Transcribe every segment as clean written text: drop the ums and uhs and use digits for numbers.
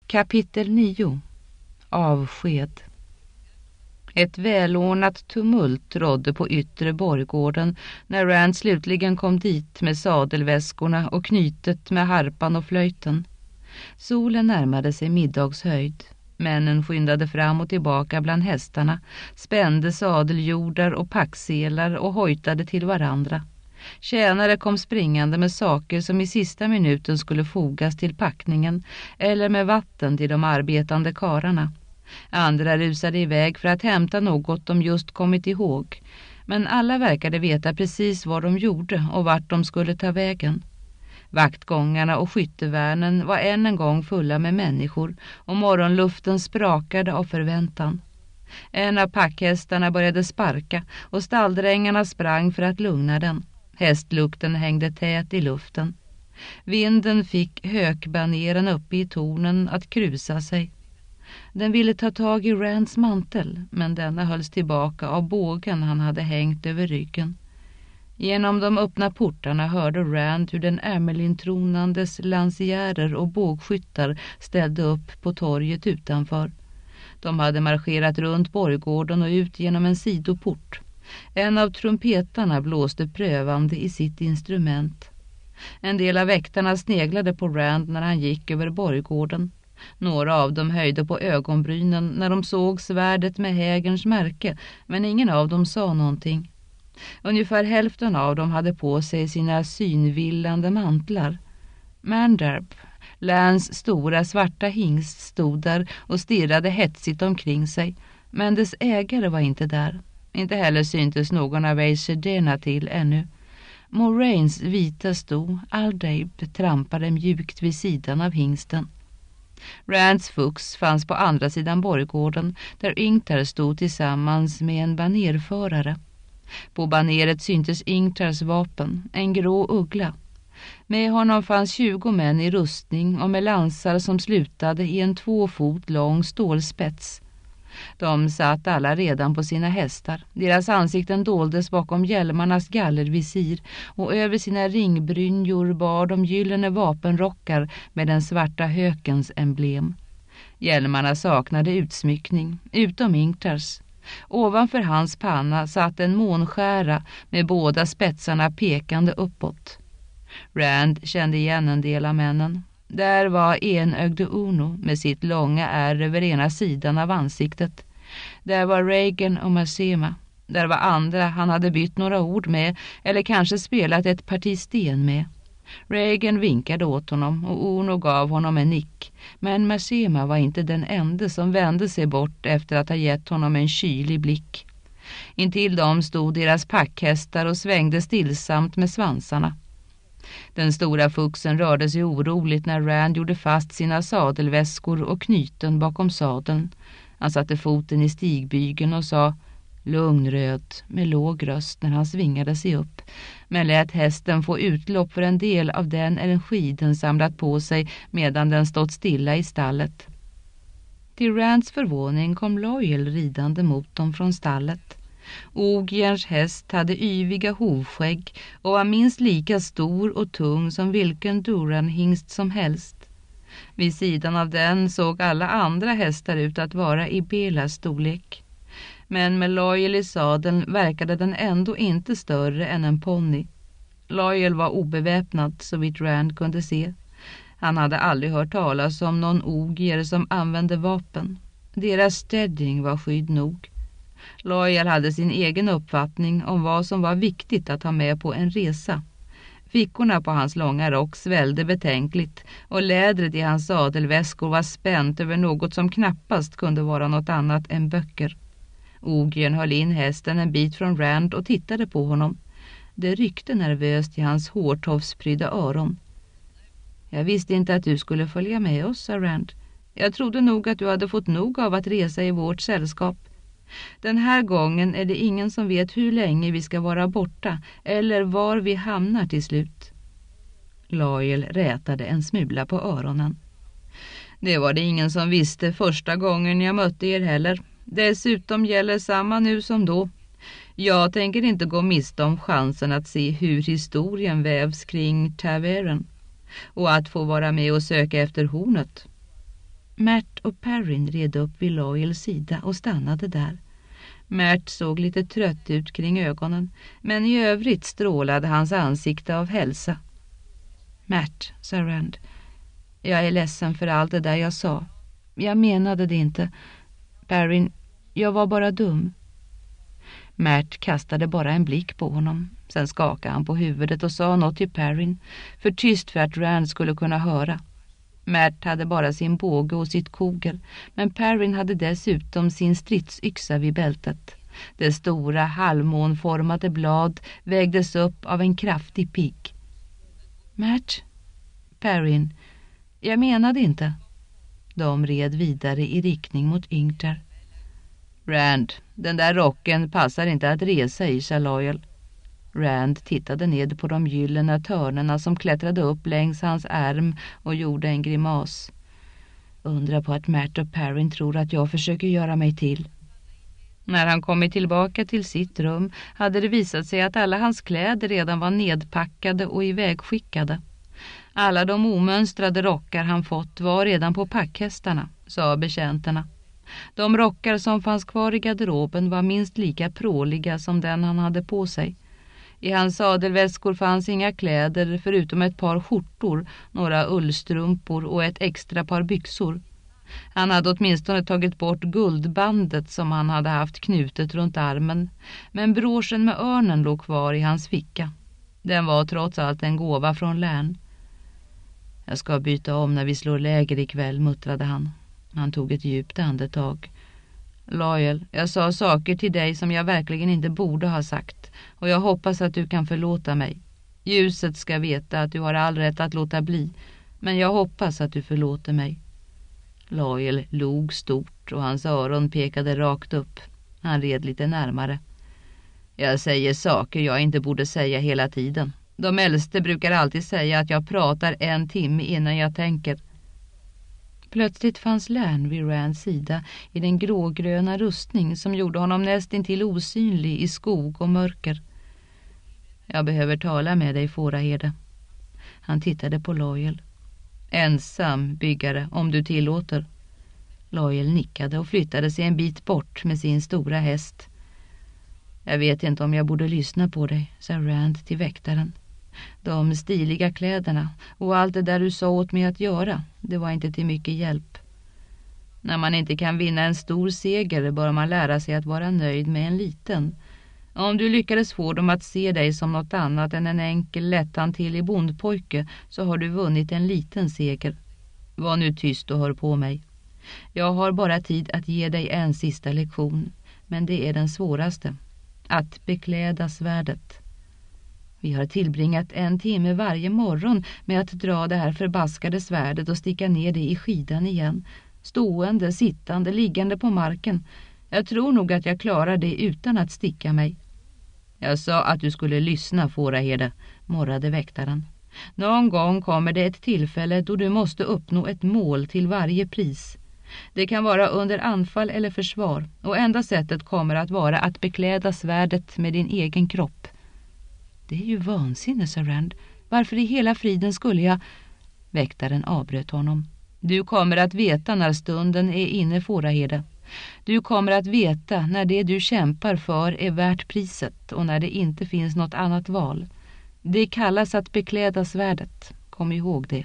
Kapitel 9. Avsked. Ett välordnat tumult rådde på yttre borggården när Rand slutligen kom dit med sadelväskorna och knytet med harpan och flöjten. Solen närmade sig middagshöjd. Männen skyndade fram och tillbaka bland hästarna, spände sadeljordar och packselar och hojtade till varandra. Tjänare kom springande med saker som i sista minuten skulle fogas till packningen eller med vatten till de arbetande kararna. Andra rusade iväg för att hämta något de just kommit ihåg, men alla verkade veta precis vad de gjorde och vart de skulle ta vägen. Vaktgångarna och skyttevärnen var än en gång fulla med människor och morgonluften sprakade av förväntan. En av packhästarna började sparka och stalldrängarna sprang för att lugna den. Hästlukten hängde tät i luften. Vinden fick hökbaneren uppe i tornen att krusa sig. Den ville ta tag i Rands mantel, men denna hölls tillbaka av bågen han hade hängt över ryggen. Genom de öppna portarna hörde Rand hur den Ermelin-tronandes lansierer och bågskyttar ställde upp på torget utanför. De hade marscherat runt borggården och ut genom en sidoport. En av trumpetarna blåste prövande i sitt instrument. En del av väktarna sneglade på Rand när han gick över borggården. Några av dem höjde på ögonbrynen när de såg svärdet med hägerns märke, men ingen av dem sa någonting. Ungefär hälften av dem hade på sig sina synvillande mantlar. Mandarb, Lans stora svarta hingst, stod där och stirrade hetsigt omkring sig, men dess ägare var inte där. Inte heller syntes någon av Aesirderna till ännu. Moraines vita sto, Aldaib, trampade mjukt vid sidan av hingsten. Rands fux fanns på andra sidan borggården, där Ingtar stod tillsammans med en banerförare. På baneret syntes Ingtars vapen, en grå uggla. Med honom fanns 20 män i rustning och med lansar som slutade i en 2 fot lång stålspets. De satt alla redan på sina hästar. Deras ansikten doldes bakom hjälmarnas gallervisir och över sina ringbrynjor bar de gyllene vapenrockar med den svarta hökens emblem. Hjälmarna saknade utsmyckning, utom Ingtars. Ovanför hans panna satt en månskära med båda spetsarna pekande uppåt. Rand kände igen en del av männen. Där var enögde Uno med sitt långa ärr över ena sidan av ansiktet. Där var Regan och Masema. Där var andra han hade bytt några ord med eller kanske spelat ett parti sten med. Regan vinkade åt honom och Uno gav honom en nick. Men Masema var inte den enda som vände sig bort efter att ha gett honom en kylig blick. Intill dem stod deras packhästar och svängde stillsamt med svansarna. Den stora fuxen rörde sig oroligt när Rand gjorde fast sina sadelväskor och knyten bakom sadeln. Han satte foten i stigbygeln och sa "Lugn Röd" med låg röst när han svingade sig upp, men lät hästen få utlopp för en del av den energi den samlat på sig medan den stått stilla i stallet. Till Rands förvåning kom Loyal ridande mot dem från stallet. Ogierns häst hade yviga hovskägg och var minst lika stor och tung som vilken Duran-hingst som helst. Vid sidan av den såg alla andra hästar ut att vara i Belas storlek. Men med Loyal i sadeln verkade den ändå inte större än en ponny. Loyal var obeväpnad så vitt Rand kunde se. Han hade aldrig hört talas om någon ogier som använde vapen. Deras steading var skydd nog. Loyal hade sin egen uppfattning om vad som var viktigt att ha med på en resa. Fickorna på hans långa rock svällde betänkligt och lädret i hans sadelväskor var spänt över något som knappast kunde vara något annat än böcker. Ogiern höll in hästen en bit från Rand och tittade på honom. Det ryckte nervöst i hans hårtofsprydda öron. "Jag visste inte att du skulle följa med oss", sa Rand. "Jag trodde nog att du hade fått nog av att resa i vårt sällskap. Den här gången är det ingen som vet hur länge vi ska vara borta eller var vi hamnar till slut." Loyal rätade en smula på öronen. "Det var det ingen som visste första gången jag mötte er heller. Dessutom gäller samma nu som då. Jag tänker inte gå miste om chansen att se hur historien vävs kring Tavern och att få vara med och söka efter hornet." Mert och Perrin red upp vid Loyals sida och stannade där. Mert såg lite trött ut kring ögonen, men i övrigt strålade hans ansikte av hälsa. Mert, sa Rand, jag är ledsen för allt det där jag sa. Jag menade det inte. Perrin, jag var bara dum. Mert kastade bara en blick på honom. Sen skakade han på huvudet och sa något till Perrin, för tyst för att Rand skulle kunna höra. Mert hade bara sin båge och sitt kogel, men Perrin hade dessutom sin stridsyxa vid bältet. Det stora halvmånformade blad vägdes upp av en kraftig pigg. Mert, Perrin, jag menade inte. De red vidare i riktning mot Yngtar. Rand, den där rocken passar inte att resa i, sa Loyal. Rand tittade ned på de gyllene törnerna som klättrade upp längs hans ärm och gjorde en grimas. Undra på att Mert och Perrin tror att jag försöker göra mig till. När han kommit tillbaka till sitt rum hade det visat sig att alla hans kläder redan var nedpackade och ivägskickade. Alla de omönstrade rockar han fått var redan på packhästarna, sa betjänterna. De rockar som fanns kvar i garderoben var minst lika pråliga som den han hade på sig. I hans sadelväskor fanns inga kläder förutom ett par skjortor, några ullstrumpor och ett extra par byxor. Han hade åtminstone tagit bort guldbandet som han hade haft knutet runt armen, men broschen med örnen låg kvar i hans ficka. Den var trots allt en gåva från Lärn. Jag ska byta om när vi slår läger ikväll, muttrade han. Han tog ett djupt andetag. Loyal, jag sa saker till dig som jag verkligen inte borde ha sagt, och jag hoppas att du kan förlåta mig. Ljuset ska veta att du har all rätt att låta bli, men jag hoppas att du förlåter mig. Loyal log stort och hans öron pekade rakt upp. Han red lite närmare. Jag säger saker jag inte borde säga hela tiden. De äldste brukar alltid säga att jag pratar 1 timme innan jag tänker. Plötsligt fanns Lärn vid Rands sida i den grågröna rustning som gjorde honom nästintill osynlig i skog och mörker. Jag behöver tala med dig, fåraherde. Han tittade på Loyal. Ensam, byggare, om du tillåter. Loyal nickade och flyttade sig en bit bort med sin stora häst. Jag vet inte om jag borde lyssna på dig, sa Rand till väktaren. De stiliga kläderna och allt det där du sa åt mig att göra, det var inte till mycket hjälp. När man inte kan vinna en stor seger bör man lära sig att vara nöjd med en liten. Om du lyckades få dem att se dig som något annat än en enkel lätthanterlig bondpojke så har du vunnit en liten seger. Var nu tyst och hör på mig. Jag har bara tid att ge dig en sista lektion, men det är den svåraste. Att bekläda svärdet. Vi har tillbringat 1 timme varje morgon med att dra det här förbaskade svärdet och sticka ner det i skidan igen. Stående, sittande, liggande på marken. Jag tror nog att jag klarar det utan att sticka mig. Jag sa att du skulle lyssna, fåraherde, morrade väktaren. Någon gång kommer det ett tillfälle då du måste uppnå ett mål till varje pris. Det kan vara under anfall eller försvar, och enda sättet kommer att vara att bekläda svärdet med din egen kropp. Det är ju vansinne, sa Rand. Varför i hela friden skulle jag... Väktaren avbröt honom. Du kommer att veta när stunden är inne, fåraherde. Du kommer att veta när det du kämpar för är värt priset och när det inte finns något annat val. Det kallas att bekläda svärdet. Kom ihåg det.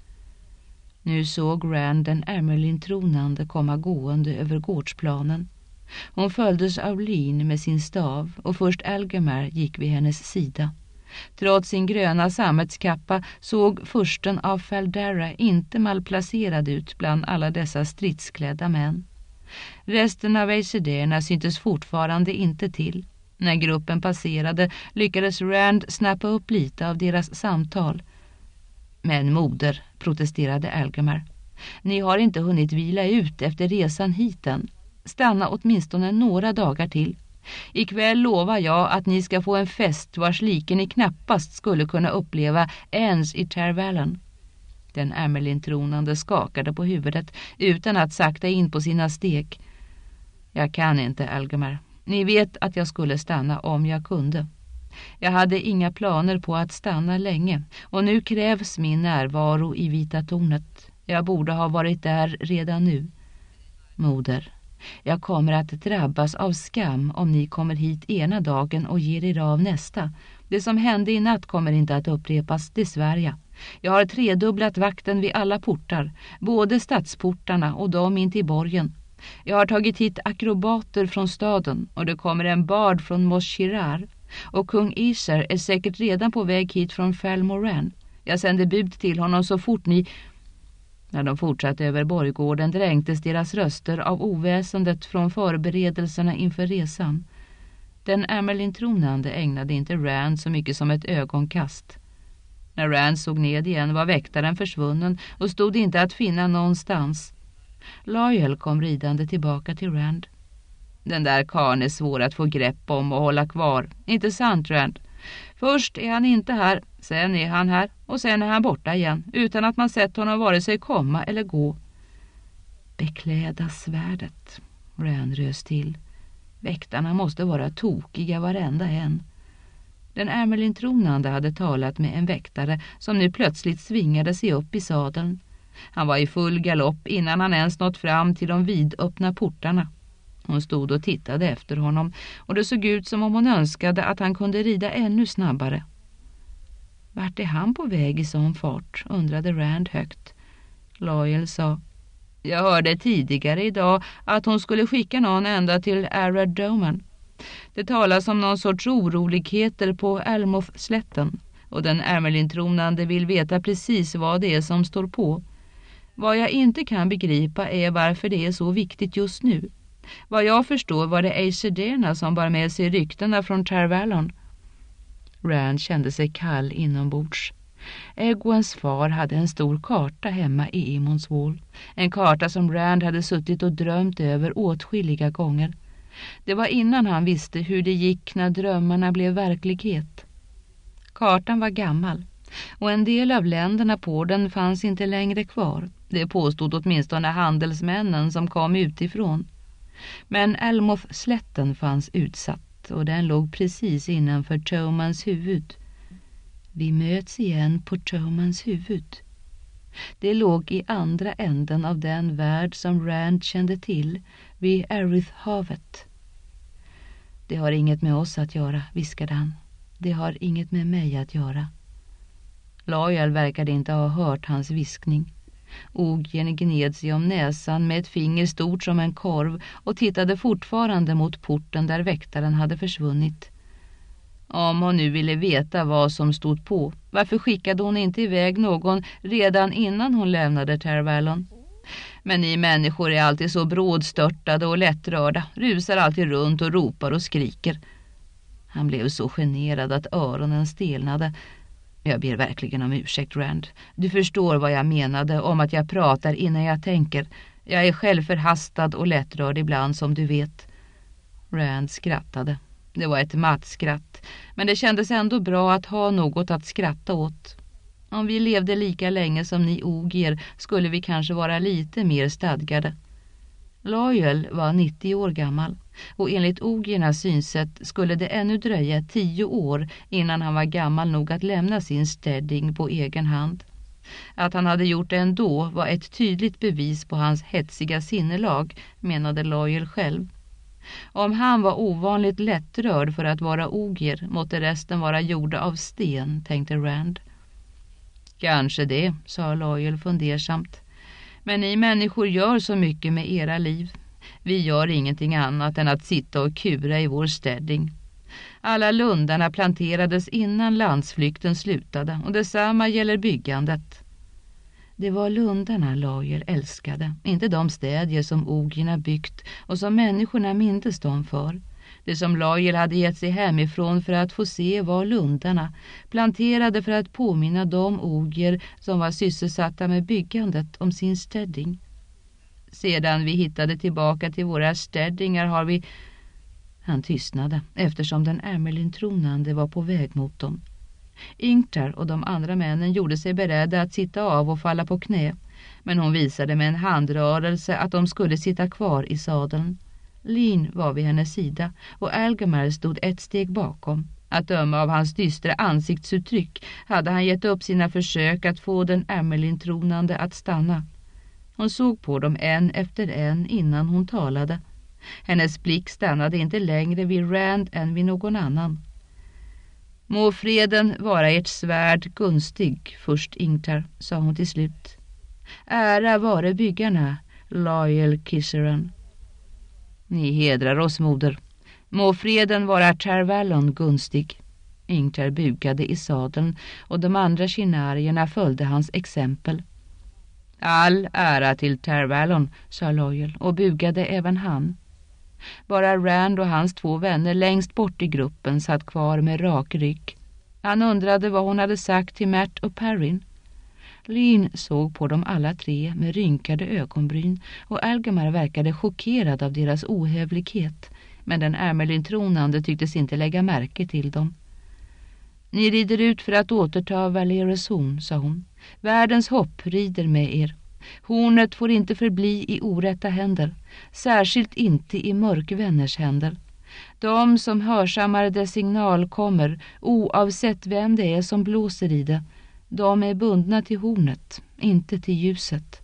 Nu såg Rand en Amerlin tronande komma gående över gårdsplanen. Hon följdes av Lyn med sin stav och först Algamar gick vid hennes sida. Trots sin gröna sammetskappa såg fursten av Faldara inte malplacerad ut bland alla dessa stridsklädda män. Resten av Aesederna syntes fortfarande inte till. När gruppen passerade lyckades Rand snappa upp lite av deras samtal. Men moder, protesterade Algamar. Ni har inte hunnit vila ut efter resan hit än. Stanna åtminstone några dagar till. Ikväll lovar jag att ni ska få en fest vars like ni knappast skulle kunna uppleva ens i Tervallen. Den Amerlin-tronande skakade på huvudet utan att sakta in på sina steg. Jag kan inte, Algamar. Ni vet att jag skulle stanna om jag kunde. Jag hade inga planer på att stanna länge och nu krävs min närvaro i Vita tornet. Jag borde ha varit där redan nu. Moder, jag kommer att drabbas av skam om ni kommer hit ena dagen och ger er av nästa. Det som hände i natt kommer inte att upprepas, det svär jag. Jag har tredubblat vakten vid alla portar, både stadsportarna och de in till borgen. Jag har tagit hit akrobater från staden och det kommer en bard från Moschirar. Och kung Iser är säkert redan på väg hit från Falmoran. Jag sände bud till honom så fort ni... När de fortsatte över borggården dränktes deras röster av oväsendet från förberedelserna inför resan. Den Amerlin-tronande ägnade inte Rand så mycket som ett ögonkast. När Rand såg ned igen var väktaren försvunnen och stod inte att finna någonstans. Loyal kom ridande tillbaka till Rand. Den där karln är svår att få grepp om och hålla kvar. Inte sant, Rand? Först är han inte här, sen är han här och sen är han borta igen utan att man sett honom vare sig komma eller gå. Bekläda svärdet. Rand rös till. Väktarna måste vara tokiga varenda en. Den Amerlin-tronande hade talat med en väktare som nu plötsligt svingade sig upp i sadeln. Han var i full galopp innan han ens nått fram till de vidöppna portarna. Hon stod och tittade efter honom och det såg ut som om hon önskade att han kunde rida ännu snabbare. Vart är han på väg i sån fart, undrade Rand högt. Loyal sa, jag hörde tidigare idag att hon skulle skicka någon ända till Aradoman. Det talas om någon sorts oroligheter på Almoth-slätten och den Amerlin-tronande vill veta precis vad det är som står på. Vad jag inte kan begripa är varför det är så viktigt just nu. Vad jag förstår var det Aeserderna som bar med sig ryktena från Tar Valon. Rand kände sig kall inombords. Egwens far hade en stor karta hemma i Emons Wall. En karta som Rand hade suttit och drömt över åtskilliga gånger. Det var innan han visste hur det gick när drömmarna blev verklighet. Kartan var gammal och en del av länderna på den fanns inte längre kvar. Det påstod åtminstone handelsmännen som kom utifrån. Men Almoth-slätten fanns utsatt och den låg precis innanför Tomans huvud. Vi möts igen på Tomans huvud. Det låg i andra änden av den värld som Rand kände till, vid Arith-havet. Det har inget med oss att göra, viskade han. Det har inget med mig att göra. Loyal verkade inte ha hört hans viskning. Ogien gned sig om näsan med ett finger stort som en korv och tittade fortfarande mot porten där väktaren hade försvunnit. Om hon nu ville veta vad som stod på, varför skickade hon inte iväg någon redan innan hon lämnade Tar Valon? Men ni människor är alltid så brådstörtade och lättrörda, rusar alltid runt och ropar och skriker. Han blev så generad att öronen stelnade. Jag ber verkligen om ursäkt, Rand. Du förstår vad jag menade om att jag pratar innan jag tänker. Jag är själv förhastad och lättrörd ibland, som du vet. Rand skrattade. Det var ett matt skratt, men det kändes ändå bra att ha något att skratta åt. Om vi levde lika länge som ni ogier skulle vi kanske vara lite mer stadgade. Loyal var 90 år gammal och enligt ogiernas synsätt skulle det ännu dröja 10 år innan han var gammal nog att lämna sin städning på egen hand. Att han hade gjort det ändå var ett tydligt bevis på hans hetsiga sinnelag, menade Loyal själv. Om han var ovanligt lättrörd för att vara ogier måtte resten vara gjorda av sten, tänkte Rand. Kanske det, sa Loyal fundersamt. Men ni människor gör så mycket med era liv. Vi gör ingenting annat än att sitta och kura i vår städning. Alla lundarna planterades innan landsflykten slutade och detsamma gäller byggandet. Det var lundarna Loyal älskade, inte de städer som ogierna byggt och som människorna mindes dem för. Det som Loyal hade gett sig hemifrån för att få se var lundarna, planterade för att påminna de ogier som var sysselsatta med byggandet om sin städning. Sedan vi hittade tillbaka till våra städningar har vi... Han tystnade eftersom den Amerlin-tronande var på väg mot dem. Ingtar och de andra männen gjorde sig beredda att sitta av och falla på knä, men hon visade med en handrörelse att de skulle sitta kvar i sadeln. Lin var vid hennes sida och Algamar stod ett steg bakom. Att döma av hans dystra ansiktsuttryck hade han gett upp sina försök att få den Amerlin-tronande att stanna. Hon såg på dem en efter en innan hon talade. Hennes blick stannade inte längre vid Rand än vid någon annan. Må freden vara ert svärd gunstig, först Ingtar, sa hon till slut. Ära vare byggarna, Loyal Kisseran. Ni hedrar oss, moder. Må freden vara Tervalon gunstig. Ingtar bugade i sadeln och de andra kinarierna följde hans exempel. All ära till Tervalon, sa Loyal och bugade även han. Bara Rand och hans 2 vänner längst bort i gruppen satt kvar med rak rygg. Han undrade vad hon hade sagt till Matt och Perrin. Lyn såg på dem alla 3 med rynkade ögonbryn och Algamar verkade chockerad av deras ohövlighet, men den Ermelin-tronande tycktes inte lägga märke till dem. Ni rider ut för att återta Valeros horn, sa hon. Världens hopp rider med er. Hornet får inte förbli i orätta händer, särskilt inte i mörkvänners händer. De som hörsammar dess signal kommer, oavsett vem det är som blåser i det. De är bundna till hornet, inte till ljuset.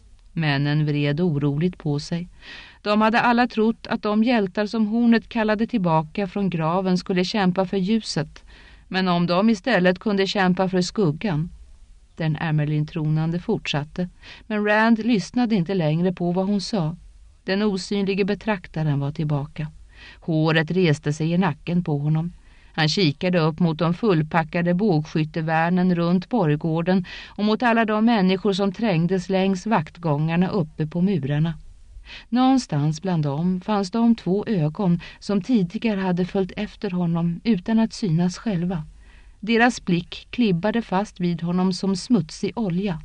Männen vred oroligt på sig. De hade alla trott att de hjältar som hornet kallade tillbaka från graven skulle kämpa för ljuset, men om de istället kunde kämpa för skuggan. Den Ermelin-tronande fortsatte, men Rand lyssnade inte längre på vad hon sa. Den osynlige betraktaren var tillbaka. Håret reste sig i nacken på honom. Han kikade upp mot de fullpackade bågskyttevärnen runt borggården och mot alla de människor som trängdes längs vaktgångarna uppe på murarna. Någonstans bland dem fanns de 2 ögon som tidigare hade följt efter honom utan att synas själva. Deras blick klibbade fast vid honom som smutsig olja.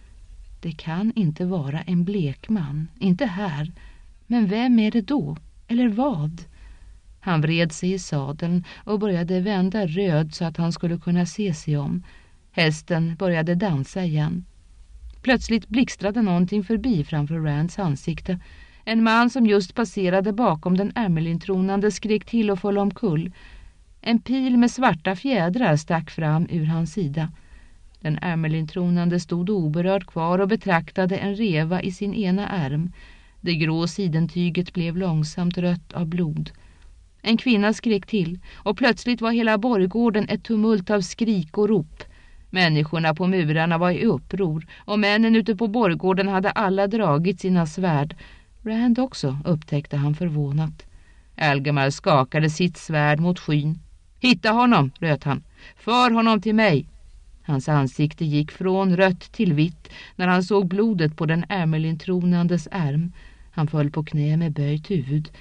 Det kan inte vara en blekman, inte här. Men vem är det då? Eller vad? Han vred sig i sadeln och började vända röd så att han skulle kunna se sig om. Hästen började dansa igen. Plötsligt blixtrade någonting förbi framför Rands ansikte. En man som just passerade bakom den Ermelin-tronande skrek till och föll omkull. En pil med svarta fjädrar stack fram ur hans sida. Den Ermelin-tronande stod oberörd kvar och betraktade en reva i sin ena ärm. Det grå sidentyget blev långsamt rött av blod. En kvinna skrek till och plötsligt var hela borggården ett tumult av skrik och rop. Människorna på murarna var i uppror och männen ute på borggården hade alla dragit sina svärd. Rand också, upptäckte han förvånat. Algamar skakade sitt svärd mot skyn. Hitta honom, röt han. För honom till mig. Hans ansikte gick från rött till vitt när han såg blodet på den Ermelin-tronandes ärm. Han föll på knä med böjt huvud.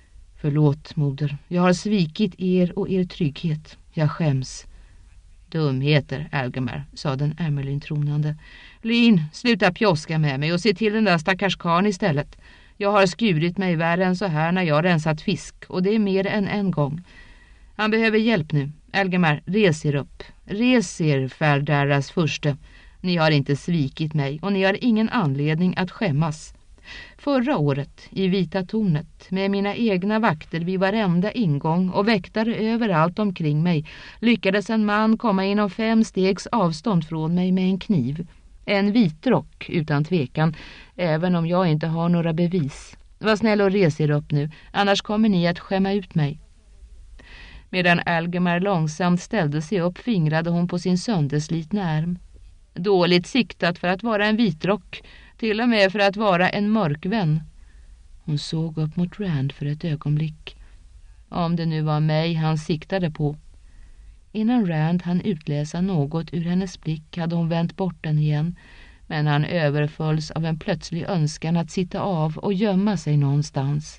Förlåt, moder. Jag har svikit er och er trygghet. Jag skäms. Dumheter, Algamar, sa den Ermelin-tronande. Lyn, sluta pjoska med mig och se till den där stackars karn istället. Jag har skurit mig värre än så här när jag rensat fisk, och det är mer än en gång. Han behöver hjälp nu. Algamar, res er upp. Res er, Färdaras förste. Ni har inte svikit mig och ni har ingen anledning att skämmas. Förra året, i Vita tornet, med mina egna vakter vid varenda ingång och väktare överallt omkring mig, lyckades en man komma inom 5 stegs avstånd från mig med en kniv. En vitrock, utan tvekan, även om jag inte har några bevis. Var snäll och res er upp nu, annars kommer ni att skämma ut mig. Medan Algamar långsamt ställde sig upp fingrade hon på sin sönderslitna ärm. Dåligt siktat för att vara en vitrock, till och med för att vara en mörkvän. Hon såg upp mot Rand för ett ögonblick. Om det nu var mig han siktade på. Innan Rand hann utläsa något ur hennes blick hade hon vänt bort den igen, men han överfölls av en plötslig önskan att sitta av och gömma sig någonstans.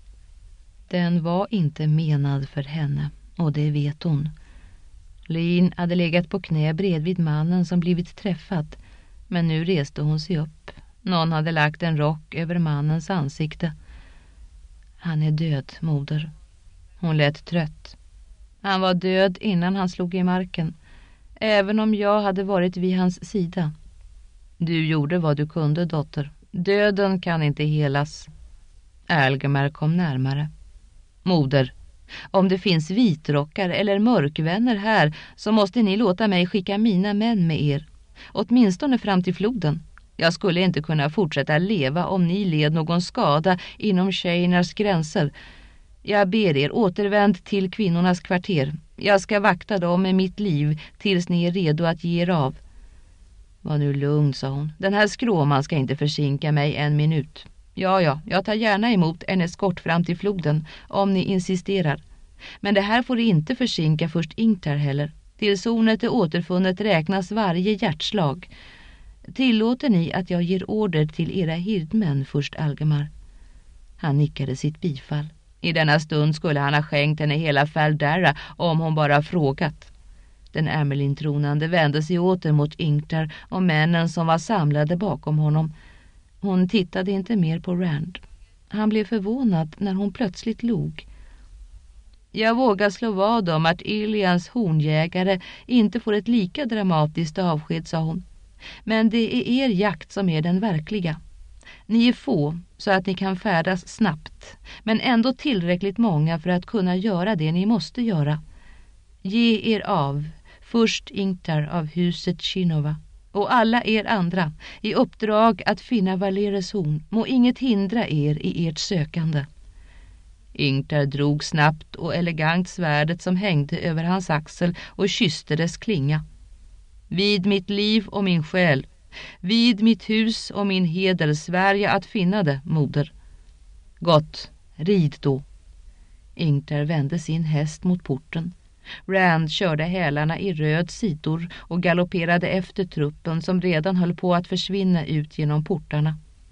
Den var inte menad för henne, och det vet hon. Lyn hade legat på knä bredvid mannen som blivit träffad, men nu reste hon sig upp. Någon hade lagt en rock över mannens ansikte. Han är död, moder. Hon lät trött. Han var död innan han slog i marken, även om jag hade varit vid hans sida. Du gjorde vad du kunde, dotter. Döden kan inte helas. Algamar kom närmare. Moder, om det finns vitrockar eller mörkvänner här så måste ni låta mig skicka mina män med er. Åtminstone fram till floden. Jag skulle inte kunna fortsätta leva om ni led någon skada inom Shaynars gränser. Jag ber er, återvänd till kvinnornas kvarter. Jag ska vakta dem med mitt liv tills ni är redo att ge er av. Var nu lugn, sa hon. Den här skråman ska inte försinka mig en minut. Ja, jag tar gärna emot en eskort fram till floden om ni insisterar. Men det här får inte försinka först Ingtar heller. Tills hornet är återfunnet räknas varje hjärtslag. Tillåter ni att jag ger order till era hirdmän först, Algemar? Han nickade sitt bifall. I denna stund skulle han ha skänkt henne hela Faldera om hon bara frågat. Den Ermelin-tronande vände sig åter mot Ingtar och männen som var samlade bakom honom. Hon tittade inte mer på Rand. Han blev förvånad när hon plötsligt log. Jag vågar slå vad om att Ilians hornjägare inte får ett lika dramatiskt avsked, sa hon. Men det är er jakt som är den verkliga. Ni är få så att ni kan färdas snabbt, men ändå tillräckligt många för att kunna göra det ni måste göra. Ge er av, först Ingtar av huset Shinova, och alla er andra i uppdrag att finna Valeres horn. Må inget hindra er i ert sökande. Ingtar drog snabbt och elegant svärdet som hängde över hans axel och kysste dess klinga. Vid mitt liv och min själ, vid mitt hus och min heder svär jag att finna det, moder. Gott, rid då. Ingtar vände sin häst mot porten. Rand körde hälarna i röd sidor och galopperade efter truppen som redan höll på att försvinna ut genom portarna.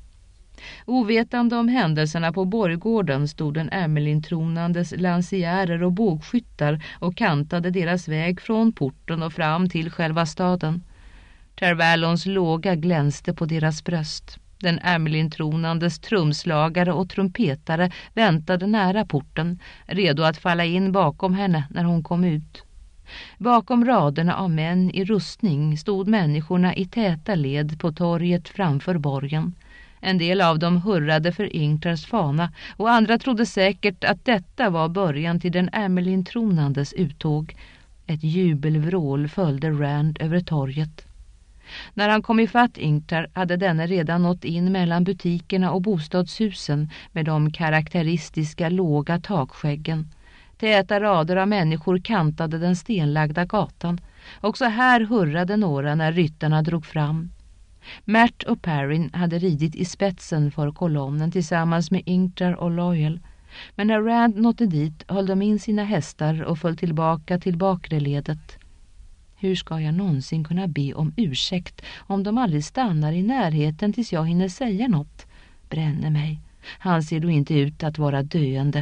Ovetande om händelserna på borggården stod den Ermelin-tronandes lansierer och bågskyttar och kantade deras väg från porten och fram till själva staden. Tervallons låga glänste på deras bröst. Den Ermelin-tronandes trumslagare och trumpetare väntade nära porten, redo att falla in bakom henne när hon kom ut. Bakom raderna av män i rustning stod människorna i täta led på torget framför borgen. En del av dem hurrade för Ingtars fana och andra trodde säkert att detta var början till den Ermelin-tronandes uttåg. Ett jubelvrål följde Rand över torget. När han kom ifatt Ingtar hade denne redan nått in mellan butikerna och bostadshusen med de karaktäristiska låga takskäggen. Täta rader av människor kantade den stenlagda gatan. Också här hurrade några när ryttarna drog fram. Mert och Perrin hade ridit i spetsen för kolonnen tillsammans med Ingtar och Loyal. Men när Rand nådde dit höll de in sina hästar och föll tillbaka till bakre ledet. Hur ska jag någonsin kunna be om ursäkt om de aldrig stannar i närheten tills jag hinner säga något? Bränner mig. Han ser då inte ut att vara döende.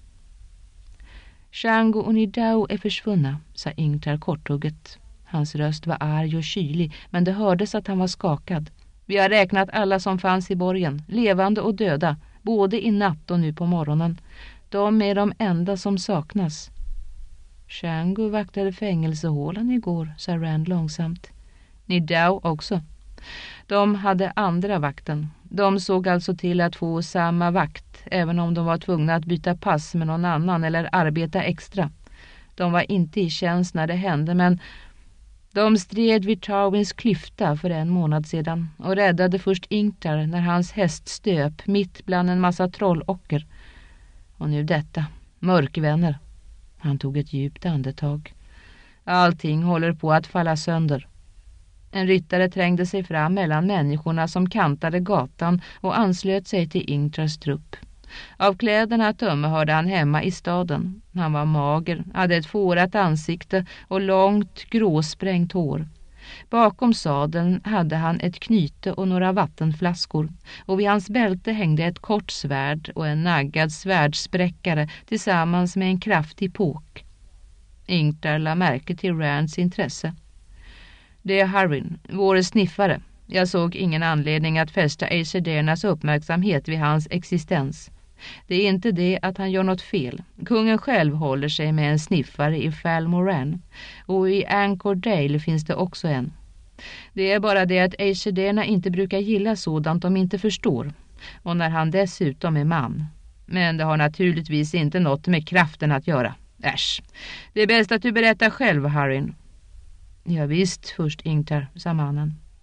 Shango och Nidau är försvunna, sa Ingtar korthugget. Hans röst var arg och kylig, men det hördes att han var skakad. Vi har räknat alla som fanns i borgen, levande och döda, både i natt och nu på morgonen. De är de enda som saknas. Shango vaktade fängelsehålan igår, sa Rand långsamt. Nidau också. De hade andra vakten. De såg alltså till att få samma vakt, även om de var tvungna att byta pass med någon annan eller arbeta extra. De var inte i tjänst när det hände, men de stred vid Tarwins klyfta för 1 månad sedan och räddade först Ingtar när hans häst stöp mitt bland en massa trollocker. Och nu detta, mörkvänner. Han tog ett djupt andetag. Allting håller på att falla sönder. En ryttare trängde sig fram mellan människorna som kantade gatan och anslöt sig till Ingtars trupp. Av kläderna att döma hörde han hemma i staden. Han var mager, hade ett fårat ansikte och långt gråsprängt hår. Bakom sadeln hade han ett knyte och några vattenflaskor och vid hans bälte hängde ett kort svärd och en naggad svärdspräckare tillsammans med en kraftig påk. Ingtar la märke till Rands intresse. Det är Harwin, vår sniffare. Jag såg ingen anledning att fästa Acerdernas uppmärksamhet vid hans existens. Det är inte det att han gör något fel. Kungen själv håller sig med en sniffare i Fal Moran. Och i Ankordale finns det också en. Det är bara det att Acerderna inte brukar gilla sådant de inte förstår. Och när han dessutom är man. Men det har naturligtvis inte något med kraften att göra. Äsch. Det är bäst att du berättar själv, Harwin. Ja visst, först Ingtar, sa mannen.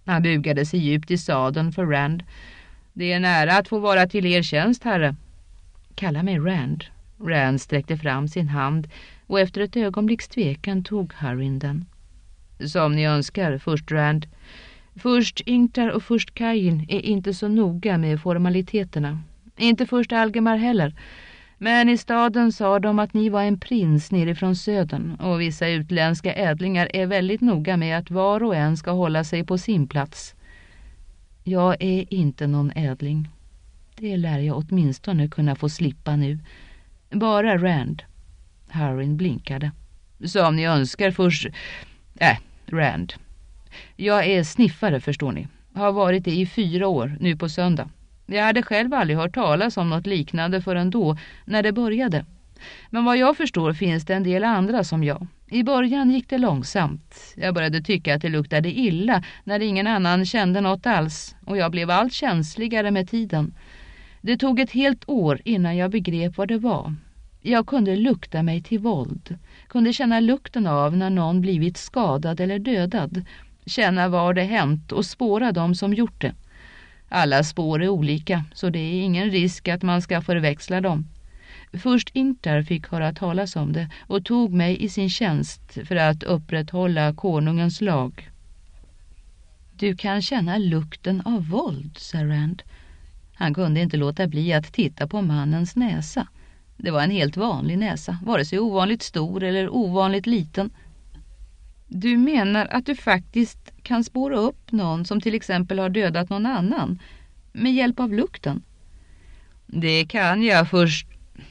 Han bugade sig djupt i sadeln för Rand. Det är nära att få vara till er tjänst, herre. Kalla mig Rand. Rand sträckte fram sin hand och efter ett ögonblicks tvekan tog Harryn den. Som ni önskar, först Rand. Först Ingtar och först Kain är inte så noga med formaliteterna. Inte först Algemar heller. Men i staden sa de att ni var en prins nerifrån södern och vissa utländska ädlingar är väldigt noga med att var och en ska hålla sig på sin plats. Jag är inte någon ädling. Det lär jag åtminstone kunna få slippa nu. Bara Rand. Harryn blinkade. Som ni önskar först... Rand. Jag är sniffare, förstår ni. Har varit det i 4 år, nu på söndag. Jag hade själv aldrig hört talas om något liknande förrän då, när det började. Men vad jag förstår finns det en del andra som jag. I början gick det långsamt. Jag började tycka att det luktade illa när ingen annan kände något alls. Och jag blev allt känsligare med tiden. Det tog ett helt år innan jag begrep vad det var. Jag kunde lukta mig till våld. Kunde känna lukten av när någon blivit skadad eller dödad. Känna var det hänt och spåra dem som gjort det. Alla spår är olika, så det är ingen risk att man ska förväxla dem. Först Ingtar fick höra talas om det och tog mig i sin tjänst för att upprätthålla konungens lag. Du kan känna lukten av våld, sa Rand. Han kunde inte låta bli att titta på mannens näsa. Det var en helt vanlig näsa, vare sig ovanligt stor eller ovanligt liten. Du menar att du faktiskt kan spåra upp någon som till exempel har dödat någon annan med hjälp av lukten? Det kan jag först...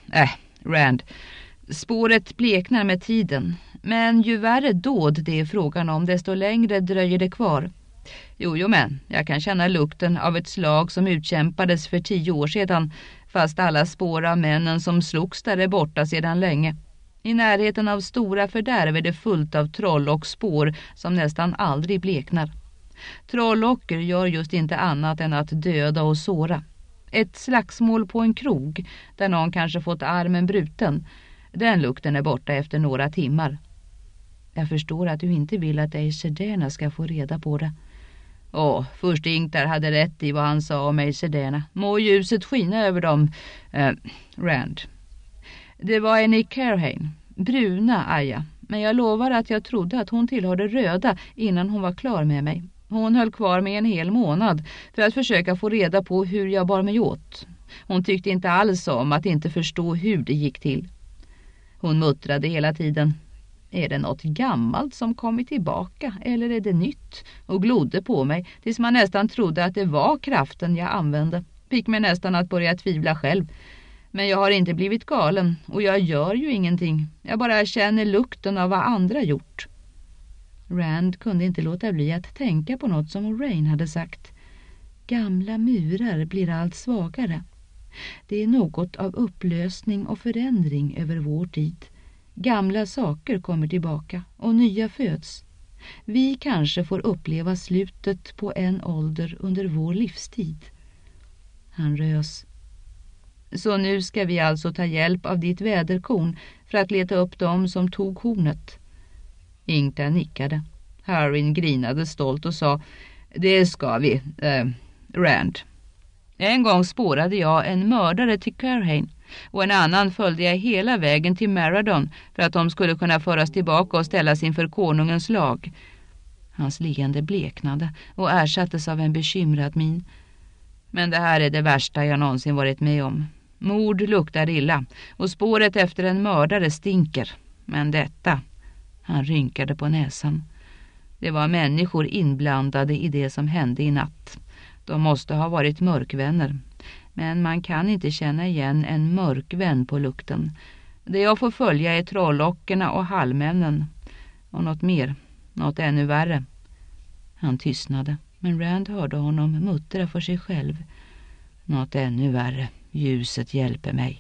Rand. Spåret bleknar med tiden. Men ju värre dåd det är frågan om, desto längre dröjer det kvar. Jo, men jag kan känna lukten av ett slag som utkämpades för 10 år sedan, fast alla spår av männen som slogs där är borta sedan länge. I närheten av stora fördärv är det fullt av troll och spår som nästan aldrig bleknar. Trollocker gör just inte annat än att döda och såra. Ett slagsmål på en krog där någon kanske fått armen bruten, den lukten är borta efter några timmar. Jag förstår att du inte vill att Aesedena ska få reda på det. Först Ingtar hade rätt i vad han sa om Aesedena. Må ljuset skina över dem, Rand. Det var en i Cairhien, bruna Aja, men jag lovar att jag trodde att hon tillhörde röda innan hon var klar med mig. Hon höll kvar med en hel månad för att försöka få reda på hur jag bar mig åt. Hon tyckte inte alls om att inte förstå hur det gick till. Hon muttrade hela tiden. Är det något gammalt som kommit tillbaka eller är det nytt? Och glodde på mig tills man nästan trodde att det var kraften jag använde. Fick mig nästan att börja tvivla själv. Men jag har inte blivit galen och jag gör ju ingenting. Jag bara känner lukten av vad andra gjort. Rand kunde inte låta bli att tänka på något som Moraine hade sagt. Gamla murar blir allt svagare. Det är något av upplösning och förändring över vår tid. Gamla saker kommer tillbaka och nya föds. Vi kanske får uppleva slutet på en ålder under vår livstid. Han rös. Så nu ska vi alltså ta hjälp av ditt väderkorn för att leta upp dem som tog hornet. Ingtar nickade. Harryn grinade stolt och sa, det ska vi, Rand. En gång spårade jag en mördare till Cairhien och en annan följde jag hela vägen till Maradon för att de skulle kunna föras tillbaka och ställas inför konungens lag. Hans leende bleknade och ersattes av en bekymrad min. Men det här är det värsta jag någonsin varit med om. Mord luktar illa och spåret efter en mördare stinker. Men detta... Han rynkade på näsan. Det var människor inblandade i det som hände i natt. De måste ha varit mörkvänner. Men man kan inte känna igen en mörkvän på lukten. Det jag får följa är trollockerna och halvmännen. Och något mer, något ännu värre. Han tystnade, men Rand hörde honom muttra för sig själv. Något ännu värre, ljuset hjälper mig.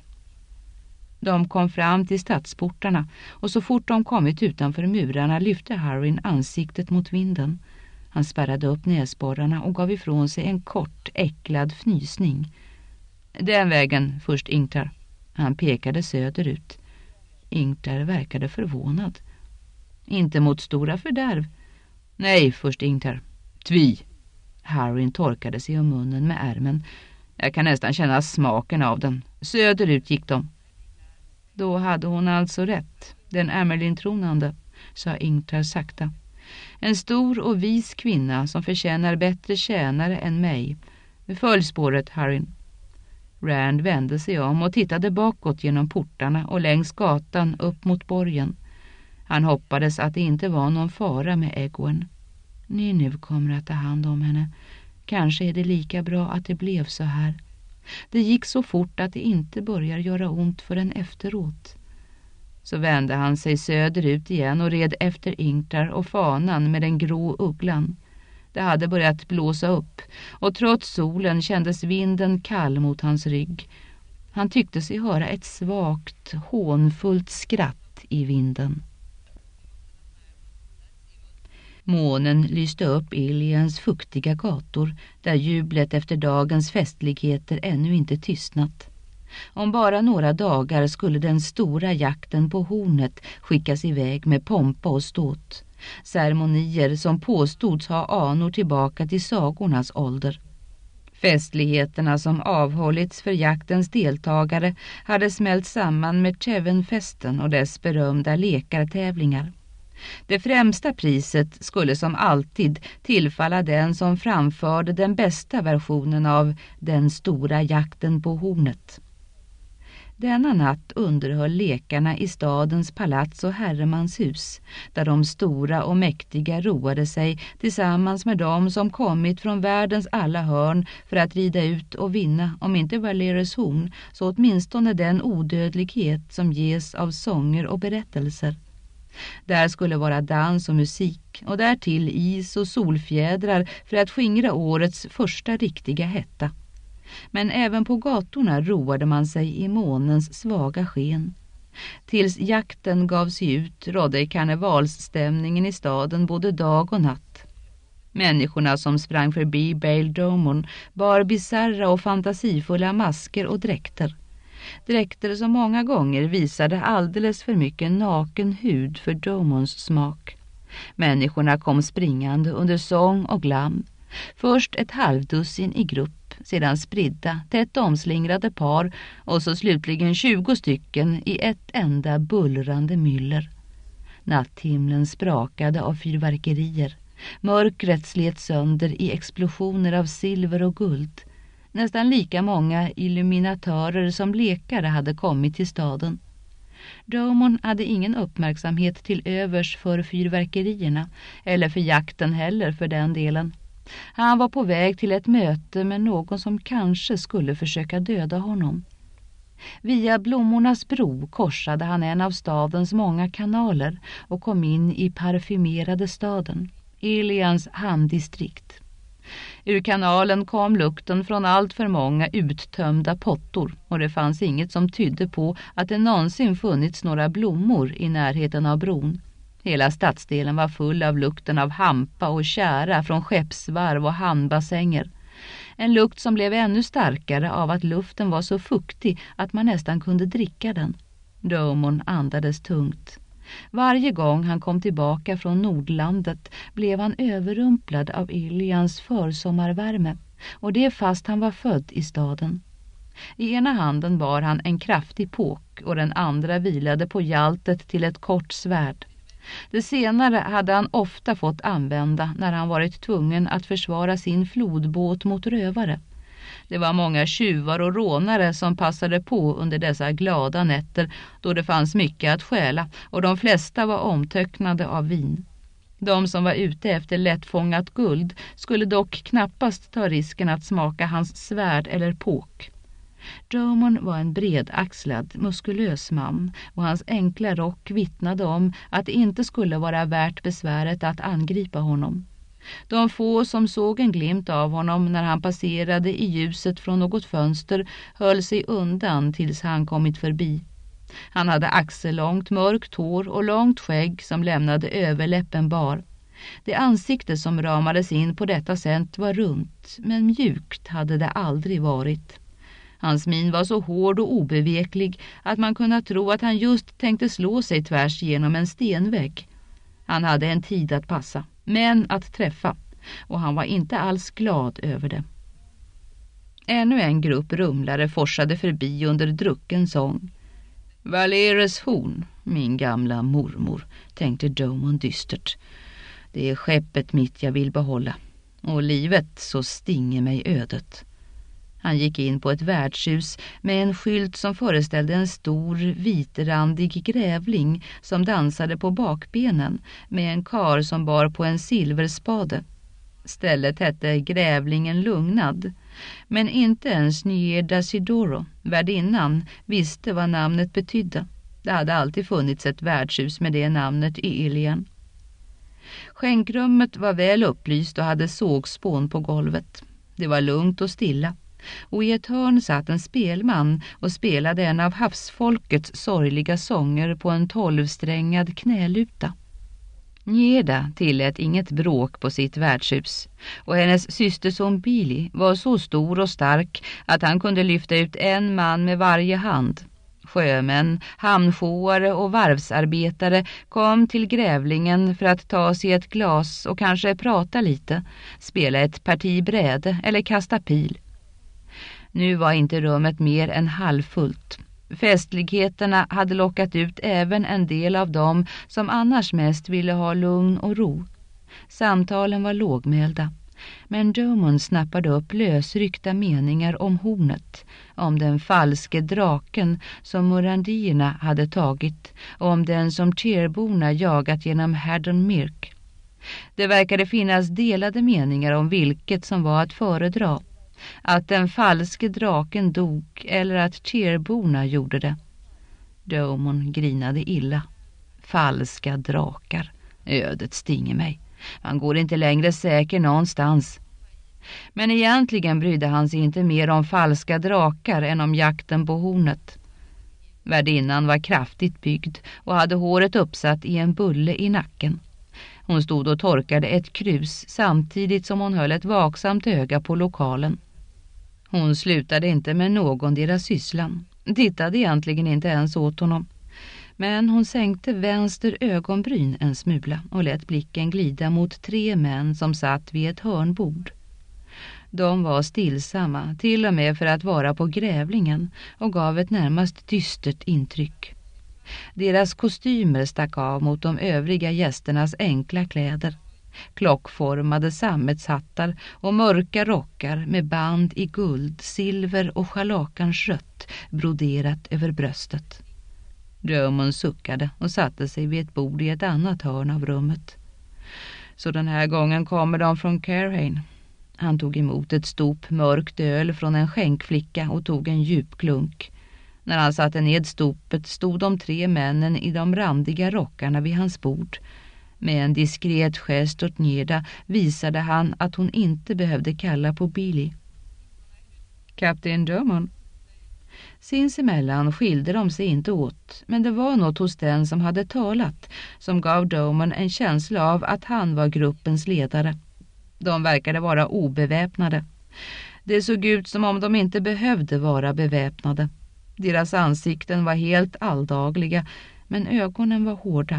De kom fram till stadsportarna och så fort de kommit utanför murarna lyfte Harryn ansiktet mot vinden. Han spärrade upp näsborrarna och gav ifrån sig en kort, äcklad fnysning. Den vägen, först Ingtar. Han pekade söderut. Ingtar verkade förvånad. Inte mot stora fördärv. Nej, först Ingtar. Tvi. Harryn torkade sig om munnen med ärmen. Jag kan nästan känna smaken av den. Söderut gick de. Då hade hon alltså rätt. Den Amerlin-tronande, sa Ingtar sakta. En stor och vis kvinna som förtjänar bättre tjänare än mig. Följ spåret, Harryn. Rand vände sig om och tittade bakåt genom portarna och längs gatan upp mot borgen. Han hoppades att det inte var någon fara med Egwene. Ni nu kommer att ta hand om henne. Kanske är det lika bra att det blev så här. Det gick så fort att det inte börjar göra ont förrän efteråt. Så vände han sig söderut igen och red efter Ingtar och fanan med den grå ugglan. Det hade börjat blåsa upp och trots solen kändes vinden kall mot hans rygg. Han tyckte sig höra ett svagt, hånfullt skratt i vinden. Månen lyste upp Iliens fuktiga gator där jublet efter dagens festligheter ännu inte tystnat. Om bara några dagar skulle den stora jakten på hornet skickas iväg med pompa och ståt. Ceremonier som påstods ha anor tillbaka till sagornas ålder. Festligheterna som avhållits för jaktens deltagare hade smält samman med Chevenfesten och dess berömda lekartävlingar. Det främsta priset skulle som alltid tillfalla den som framförde den bästa versionen av den stora jakten på hornet. Denna natt underhöll lekarna i stadens palats och herremanshus, där de stora och mäktiga roade sig tillsammans med dem som kommit från världens alla hörn för att rida ut och vinna, om inte Valeris horn, så åtminstone den odödlighet som ges av sånger och berättelser. Där skulle vara dans och musik och därtill is och solfjädrar för att skingra årets första riktiga hetta. Men även på gatorna roade man sig i månens svaga sken. Tills jakten gav sig ut rådde i karnevalsstämningen i staden både dag och natt. Människorna som sprang förbi Bail Domon bar bizarra och fantasifulla masker och dräkter. Dräkter som många gånger visade alldeles för mycket naken hud för Domons smak. Människorna kom springande under sång och glam. Först ett halvdussin i grupp, sedan spridda, tätt omslingrade par och så slutligen 20 stycken i ett enda bullrande myller. Natthimlen sprakade av fyrverkerier. Mörkret slet sönder i explosioner av silver och guld. Nästan lika många illuminatörer som lekare hade kommit till staden. Domon hade ingen uppmärksamhet till övers för fyrverkerierna, eller för jakten heller för den delen. Han var på väg till ett möte med någon som kanske skulle försöka döda honom. Via Blommornas bro korsade han en av stadens många kanaler och kom in i parfymerade staden, Ilians hamndistrikt. Ur kanalen kom lukten från allt för många uttömda pottor och det fanns inget som tydde på att det någonsin funnits några blommor i närheten av bron. Hela stadsdelen var full av lukten av hampa och kära från skeppsvarv och hamnbassänger. En lukt som blev ännu starkare av att luften var så fuktig att man nästan kunde dricka den. Domon andades tungt. Varje gång han kom tillbaka från Nordlandet blev han överrumplad av Ilians försommarvärme, och det fast han var född i staden. I ena handen bar han en kraftig påk och den andra vilade på jaltet till ett kort svärd. Det senare hade han ofta fått använda när han varit tvungen att försvara sin flodbåt mot rövare. Det var många tjuvar och rånare som passade på under dessa glada nätter då det fanns mycket att stjäla och de flesta var omtöcknade av vin. De som var ute efter lättfångat guld skulle dock knappast ta risken att smaka hans svärd eller påk. Domon var en bredaxlad, muskulös man och hans enkla rock vittnade om att det inte skulle vara värt besväret att angripa honom. De få som såg en glimt av honom när han passerade i ljuset från något fönster höll sig undan tills han kommit förbi. Han hade axellångt mörkt hår och långt skägg som lämnade överläppen bar. Det ansikte som ramades in på detta sätt var runt, men mjukt hade det aldrig varit. Hans min var så hård och obeveklig att man kunde tro att han just tänkte slå sig tvärs genom en stenvägg. Han hade en tid att passa, men att träffa. och han var inte alls glad över det. Ännu en grupp rumlare forsade förbi under drucken sång. Valeres horn, min gamla mormor, tänkte Domon dystert. Det är skeppet mitt jag vill behålla, och livet så stinger mig ödet. Han gick in på ett värdshus med en skylt som föreställde en stor vitrandig grävling som dansade på bakbenen med en kar som bar på en silverspade. Stället hette Grävlingen lugnad, men inte ens Nieda Sidoro, värdinnan, visste vad namnet betydde. Det hade alltid funnits ett värdshus med det namnet i Ilian. Skänkrummet var väl upplyst och hade sågspån på golvet. Det var lugnt och stilla, och i ett hörn satt en spelman och spelade en av havsfolkets sorgliga sånger på en 12-strängad knäluta. Nieda tillät inget bråk på sitt värdshus, och hennes systerson Billy var så stor och stark att han kunde lyfta ut en man med varje hand. Sjömän, hamnsjoare och varvsarbetare kom till grävlingen för att ta sig ett glas och kanske prata lite, spela ett parti bräde eller kasta pil. Nu var inte rummet mer än halvfullt. Festligheterna hade lockat ut även en del av dem som annars mest ville ha lugn och ro. Samtalen var lågmälda, men Domon snappade upp lösryckta meningar om hornet, om den falske draken som murandierna hade tagit och om den som Tjerborna jagat genom Haddon Mirk. Det verkade finnas delade meningar om vilket som var att föredra, att den falske draken dog eller att Tjerborna gjorde det. Domon grinade illa. Falska drakar, ödet stinger mig. Man går inte längre säker någonstans. Men egentligen brydde han sig inte mer om falska drakar än om jakten på hornet. Värdinnan var kraftigt byggd och hade håret uppsatt i en bulle i nacken. Hon stod och torkade ett krus samtidigt som hon höll ett vaksamt öga på lokalen. Hon slutade inte med någon deras sysslan, tittade egentligen inte ens åt honom. Men hon sänkte vänster ögonbryn en smula och lät blicken glida mot 3 män som satt vid ett hörnbord. De var stillsamma, till och med för att vara på grävlingen, och gav ett närmast dystert intryck. Deras kostymer stack av mot de övriga gästernas enkla kläder. Klockformade sammetshattar och mörka rockar med band i guld, silver och scharlakans rött broderat över bröstet. Domon suckade och satte sig vid ett bord i ett annat hörn av rummet. Så den här gången kommer de från Carhain. Han tog emot ett stop mörkt öl från en skänkflicka och tog en djup klunk. När han satte ned stopet stod de 3 männen i de randiga rockarna vid hans bord. Med en diskret gest åt Nieda visade han att hon inte behövde kalla på Billy. Kapten Domon. Sinsemellan skilde de sig inte åt, men det var något hos den som hade talat som gav Domon en känsla av att han var gruppens ledare. De verkade vara obeväpnade. Det såg ut som om de inte behövde vara beväpnade. Deras ansikten var helt alldagliga, men ögonen var hårda.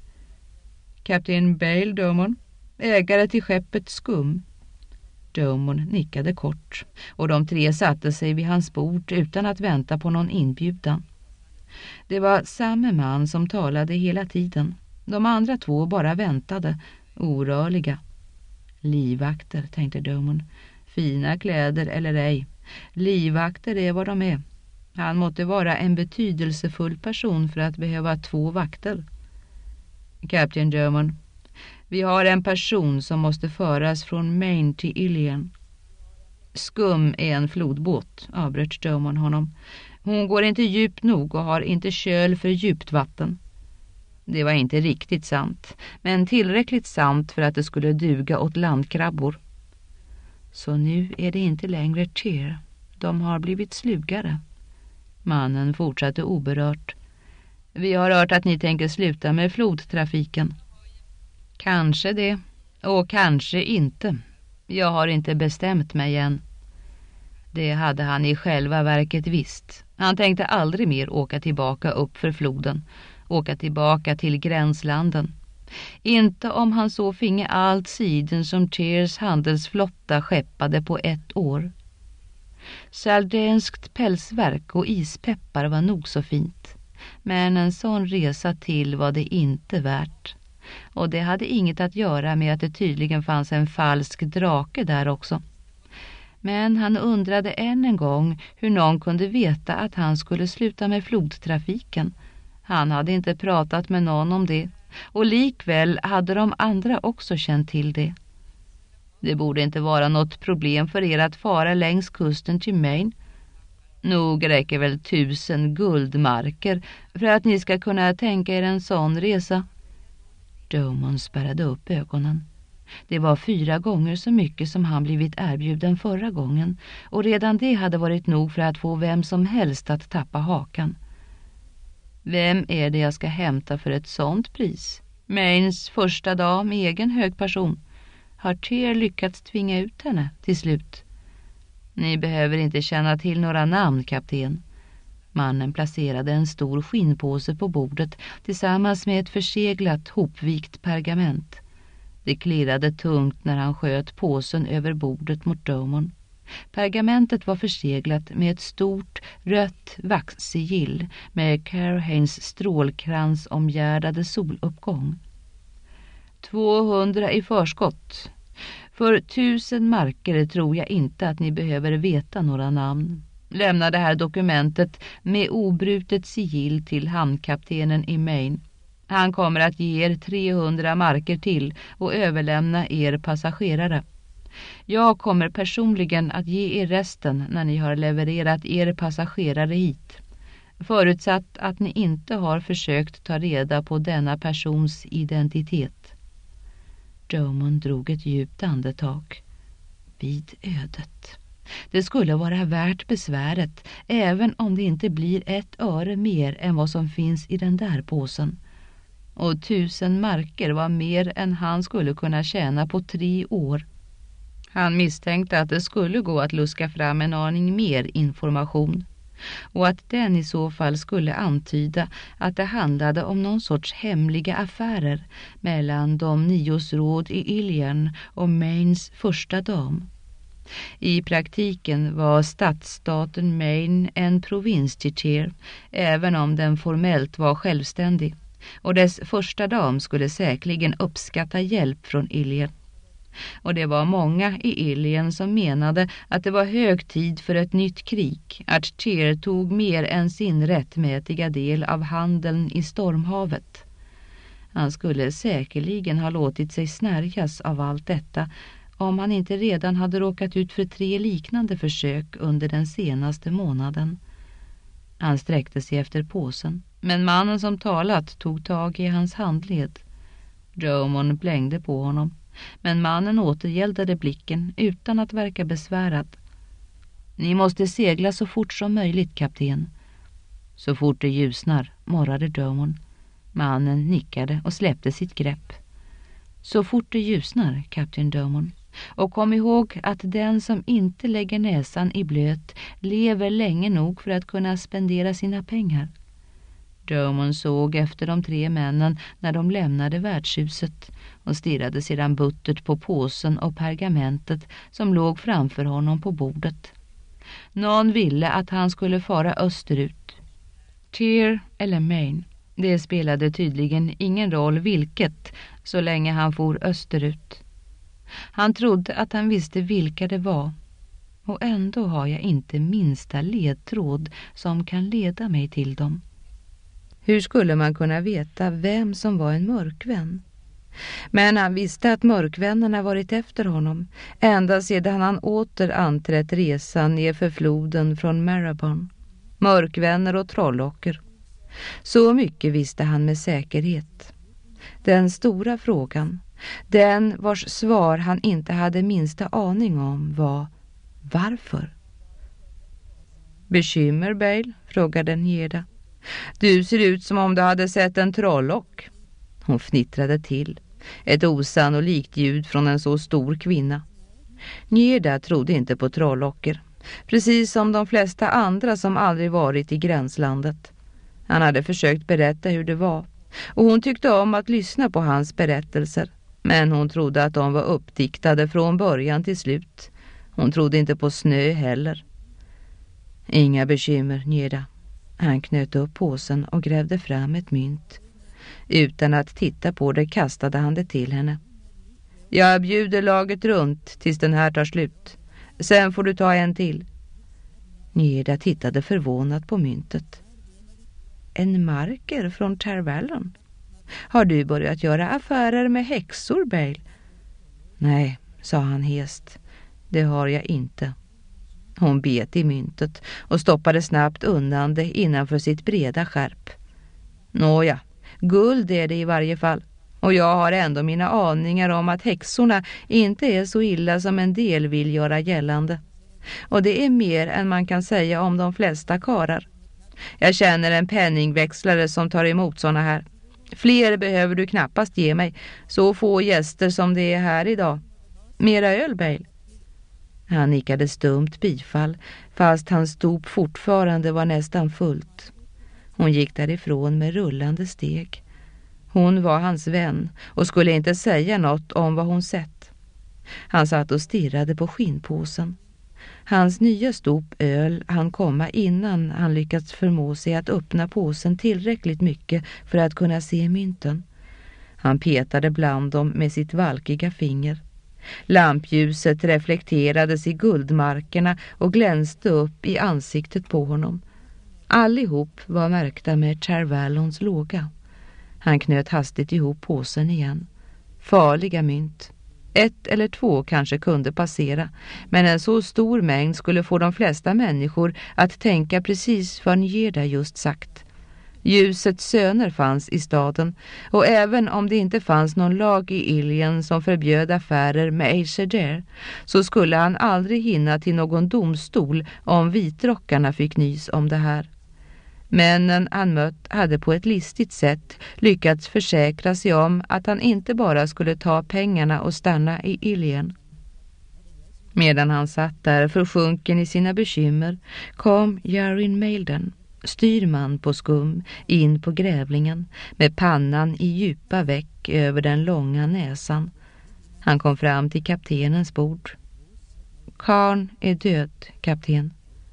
Kapten Bale Domon, ägare till skeppet Skum. Domon nickade kort, och de 3 satte sig vid hans bord utan att vänta på någon inbjudan. Det var samma man som talade hela tiden. De andra 2 bara väntade, orörliga. Livvakter, tänkte Domon. Fina kläder eller ej. Livvakter är vad de är. Han måtte vara en betydelsefull person för att behöva 2 vakter. Kapten Domon, vi har en person som måste föras från Maine till Ilian. Skum är en flodbåt, avbröt Domon honom. Hon går inte djupt nog och har inte köl för djupt vatten. Det var inte riktigt sant, men tillräckligt sant för att det skulle duga åt landkrabbor. Så nu är det inte längre Tyr. De har blivit slugare. Mannen fortsatte oberört. Vi har hört att ni tänker sluta med flodtrafiken. Kanske det, och kanske inte. Jag har inte bestämt mig än. Det hade han i själva verket visst. Han tänkte aldrig mer åka tillbaka upp för floden. Åka tillbaka till gränslanden. Inte om han så finge allt siden som Tears handelsflotta skeppade på 1 år. Saldenskt pälsverk och ispeppar var nog så fint. Men en sån resa till var det inte värt. Och det hade inget att göra med att det tydligen fanns en falsk drake där också. Men han undrade än en gång hur någon kunde veta att han skulle sluta med flodtrafiken. Han hade inte pratat med någon om det, och likväl hade de andra också känt till det. Det borde inte vara något problem för er att fara längs kusten till Maine. Nog räcker väl 1000 guldmarker för att ni ska kunna tänka er en sån resa. Drummond spärrade upp ögonen. Det var 4 gånger så mycket som han blivit erbjuden förra gången, och redan det hade varit nog för att få vem som helst att tappa hakan. Vem är det jag ska hämta för ett sånt pris? Maines första dam, egen högperson. Har Tear lyckats tvinga ut henne till slut? Ni behöver inte känna till några namn, kapten. Mannen placerade en stor skinnpåse på bordet tillsammans med ett förseglat, hopvikt pergament. Det klirrade tungt när han sköt påsen över bordet mot Drummond. Pergamentet var förseglat med ett stort, rött vaxsigill med Carhanes strålkrans omgärdade soluppgång. 200 i förskott. För 1000 marker tror jag inte att ni behöver veta några namn. Lämna det här dokumentet med obrutet sigill till hamnkaptenen i Maine. Han kommer att ge er 300 marker till och överlämna er passagerare. Jag kommer personligen att ge er resten när ni har levererat er passagerare hit. Förutsatt att ni inte har försökt ta reda på denna persons identitet. Drummond drog ett djupt andetag. Vid ödet. Det skulle vara värt besväret, även om det inte blir 1 öre mer än vad som finns i den där påsen. Och 1000 marker var mer än han skulle kunna tjäna på 3 år. Han misstänkte att det skulle gå att luska fram en aning mer information, och att den i så fall skulle antyda att det handlade om någon sorts hemliga affärer mellan de 9:s råd i Ilion och Maines första dam. I praktiken var stadsstaten Maine en provins till Tear, även om den formellt var självständig, och dess första dam skulle säkerligen uppskatta hjälp från Ilion. Och det var många i Ilion som menade att det var hög tid för ett nytt krig, att Tear tog mer än sin rättmätiga del av handeln i stormhavet. Han skulle säkerligen ha låtit sig snärjas av allt detta om han inte redan hade råkat ut för 3 liknande försök under den senaste månaden. Han sträckte sig efter påsen, men mannen som talat tog tag i hans handled. Drummond blängde på honom, men mannen återgäldade blicken utan att verka besvärad. Ni måste segla så fort som möjligt, kapten. Så fort det ljusnar, morrade Drummond. Mannen nickade och släppte sitt grepp. Så fort det ljusnar, kapten Drummond. Och kom ihåg att den som inte lägger näsan i blöt lever länge nog för att kunna spendera sina pengar. Drummond såg efter de 3 männen när de lämnade värdshuset och stirrade sedan buttert på påsen och pergamentet som låg framför honom på bordet. Någon ville att han skulle fara österut. Tear eller Maine, det spelade tydligen ingen roll vilket så länge han for österut. Han trodde att han visste vilka det var, och ändå har jag inte minsta ledtråd som kan leda mig till dem. Hur skulle man kunna veta vem som var en mörkvän? Men han visste att mörkvännerna varit efter honom ända sedan han åter anträtt resan ner för floden från Maribyrnong. Mörkvänner och trollocker. Så mycket visste han med säkerhet. Den stora frågan, den vars svar han inte hade minsta aning om, var varför? Bekymmer, Bale? Frågade Njeda. Du ser ut som om du hade sett en trollock. Hon fnittrade till. Ett osannolikt ljud från en så stor kvinna. Njeda trodde inte på trollocker, precis som de flesta andra som aldrig varit i gränslandet. Han hade försökt berätta hur det var, Och hon tyckte om att lyssna på hans berättelser. Men hon trodde att de var uppdiktade från början till slut. Hon trodde inte på snö heller. Inga bekymmer, Njeda. Han knöt upp påsen och grävde fram ett mynt. Utan att titta på det kastade han det till henne. Jag bjuder laget runt tills den här tar slut. Sen får du ta en till. Njeda tittade förvånat på myntet. En marker från Tervallon. Har du börjat göra affärer med häxor, Bale? Nej, sa han hest. Det har jag inte. Hon bet i myntet och stoppade snabbt undan det innanför sitt breda skärp. Nåja, guld är det i varje fall. Och jag har ändå mina aningar om att häxorna inte är så illa som en del vill göra gällande. Och det är mer än man kan säga om de flesta karar. Jag känner en penningväxlare som tar emot såna här. Fler behöver du knappast ge mig, så få gäster som det är här idag. Mera öl, Bale? Han nickade stumt bifall, fast hans stop fortfarande var nästan fullt. Hon gick därifrån med rullande steg. Hon var hans vän och skulle inte säga något om vad hon sett. Han satt och stirrade på skinnpåsen. Hans nya stop öl han komma innan han lyckats förmå sig att öppna påsen tillräckligt mycket för att kunna se mynten. Han petade bland dem med sitt valkiga finger. Lampljuset reflekterades i guldmarkerna och glänste upp i ansiktet på honom. Allihop var märkta med Tervallons låga. Han knöt hastigt ihop påsen igen. Farliga mynt. 1 eller 2 kanske kunde passera, men en så stor mängd skulle få de flesta människor att tänka precis vad Njeda just sagt. Ljusets söner fanns i staden, och även om det inte fanns någon lag i Ilion som förbjöd affärer med Aesir, så skulle han aldrig hinna till någon domstol om vitrockarna fick nys om det här. Männen han mött hade på ett listigt sätt lyckats försäkra sig om att han inte bara skulle ta pengarna och stanna i Ilion. Medan han satt där försjunken i sina bekymmer kom Jarin Mailden, styrman på skum, in på grävlingen med pannan i djupa veck över den långa näsan. Han kom fram till kaptenens bord. Karn är död, kapten.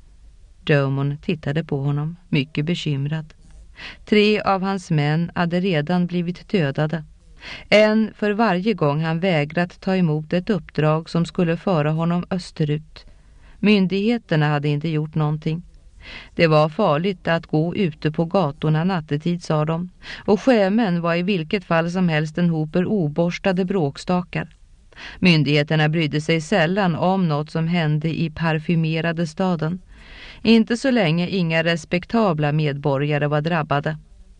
Domon tittade på honom, mycket bekymrad. 3 av hans män hade redan blivit dödade. En för varje gång han vägrat ta emot ett uppdrag som skulle föra honom österut. Myndigheterna hade inte gjort någonting. Det var farligt att gå ute på gatorna nattetid, sa de, och sjömän var i vilket fall som helst en hoper oborstade bråkstakar. Myndigheterna brydde sig sällan om något som hände i parfymerade staden. Inte så länge inga respektabla medborgare var drabbade.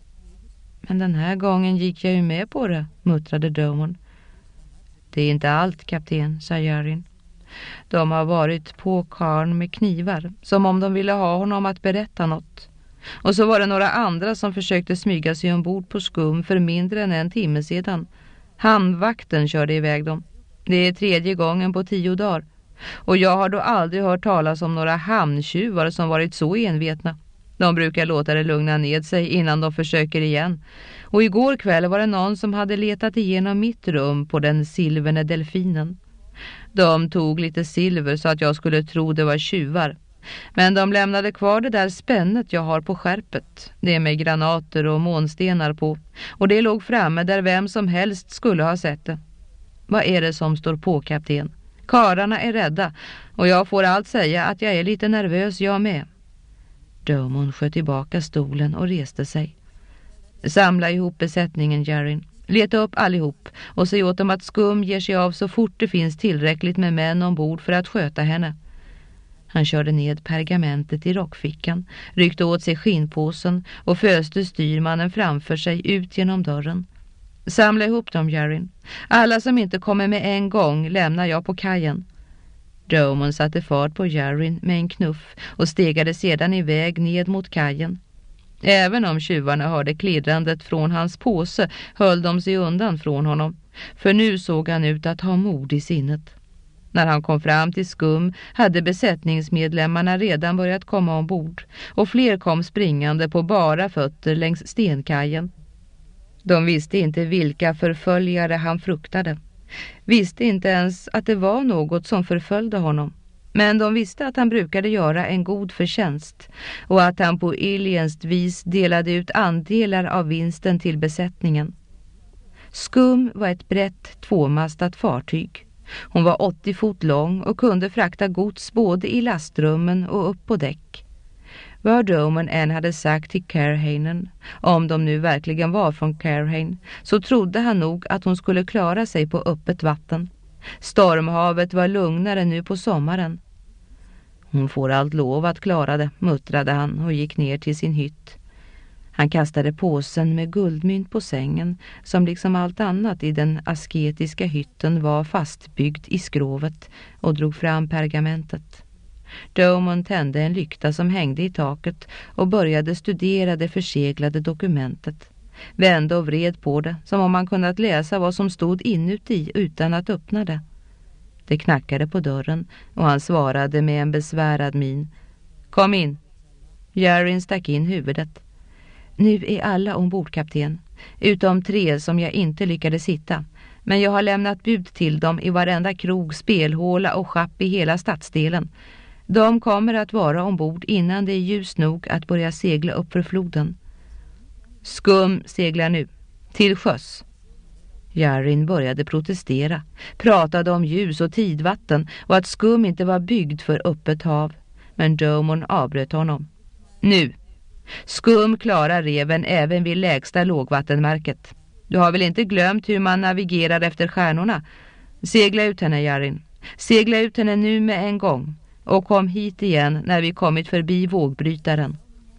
Men den här gången gick jag ju med på det, muttrade Domon. Det är inte allt, kapten, sa Jarin. De har varit på Karn med knivar, som om de ville ha honom att berätta något. Och så var det några andra som försökte smyga sig ombord på skum för mindre än 1 timme sedan. Hamnvakten körde iväg dem. Det är 3:e gången på 10 dagar. Och jag har då aldrig hört talas om några hamntjuvar som varit så envetna. De brukar låta det lugna ned sig innan de försöker igen. Och igår kväll var det någon som hade letat igenom mitt rum på den silverne delfinen. De tog lite silver så att jag skulle tro det var tjuvar. Men de lämnade kvar det där spännet jag har på skärpet. Det med granater och månstenar på. Och det låg framme där vem som helst skulle ha sett det. Vad är det som står på, kapten? Kararna är rädda och jag får allt säga att jag är lite nervös jag med. Domon sköt tillbaka stolen och reste sig. Samla ihop besättningen, Jarin. Leta upp allihop och se åt dem att skum ger sig av så fort det finns tillräckligt med män ombord för att sköta henne. Han körde ned pergamentet i rockfickan, ryckte åt sig skinnpåsen och föste styrmannen framför sig ut genom dörren. Samla ihop dem, Jarin. Alla som inte kommer med en gång lämnar jag på kajen. Domon satte fart på Jarin med en knuff och stegade sedan iväg ned mot kajen. Även om tjuvarna hörde klirrandet från hans påse höll de sig undan från honom, för nu såg han ut att ha mod i sinnet. När han kom fram till skum hade besättningsmedlemmarna redan börjat komma ombord och fler kom springande på bara fötter längs stenkajen. De visste inte vilka förföljare han fruktade. Visste inte ens att det var något som förföljde honom. Men de visste att han brukade göra en god förtjänst och att han på illienskt vis delade ut andelar av vinsten till besättningen. Skum var ett brett tvåmastat fartyg. Hon var 80 fot lång och kunde frakta gods både i lastrummen och upp på däck. Vad Doman än hade sagt till Carhanen, om de nu verkligen var från Carhane, så trodde han nog att hon skulle klara sig på öppet vatten. Stormhavet var lugnare nu på sommaren. Hon får allt lov att klara det, muttrade han och gick ner till sin hytt. Han kastade påsen med guldmynt på sängen, som liksom allt annat i den asketiska hytten var fastbyggd i skrovet, och drog fram pergamentet. Doman tände en lykta som hängde i taket och började studera det förseglade dokumentet. Vände och vred på det som om man kunnat läsa vad som stod inuti utan att öppna det. Det knackade på dörren och han svarade med en besvärad min. Kom in. Jarin stack in huvudet. Nu är alla ombord, kapten, utom 3 som jag inte lyckades hitta. Men jag har lämnat bud till dem i varenda krog, spelhåla och schapp i hela stadsdelen. De kommer att vara ombord innan det är ljus nog att börja segla upp för floden. Skum seglar nu, till sjöss. Jarin började protestera, pratade om ljus och tidvatten och att Skum inte var byggd för öppet hav. Men Doman avbröt honom. Nu! Skum klarar reven även vid lägsta lågvattenmärket. Du har väl inte glömt hur man navigerar efter stjärnorna? Segla ut henne, Jarin. Segla ut henne nu med en gång. Och kom hit igen när vi kommit förbi vågbrytaren.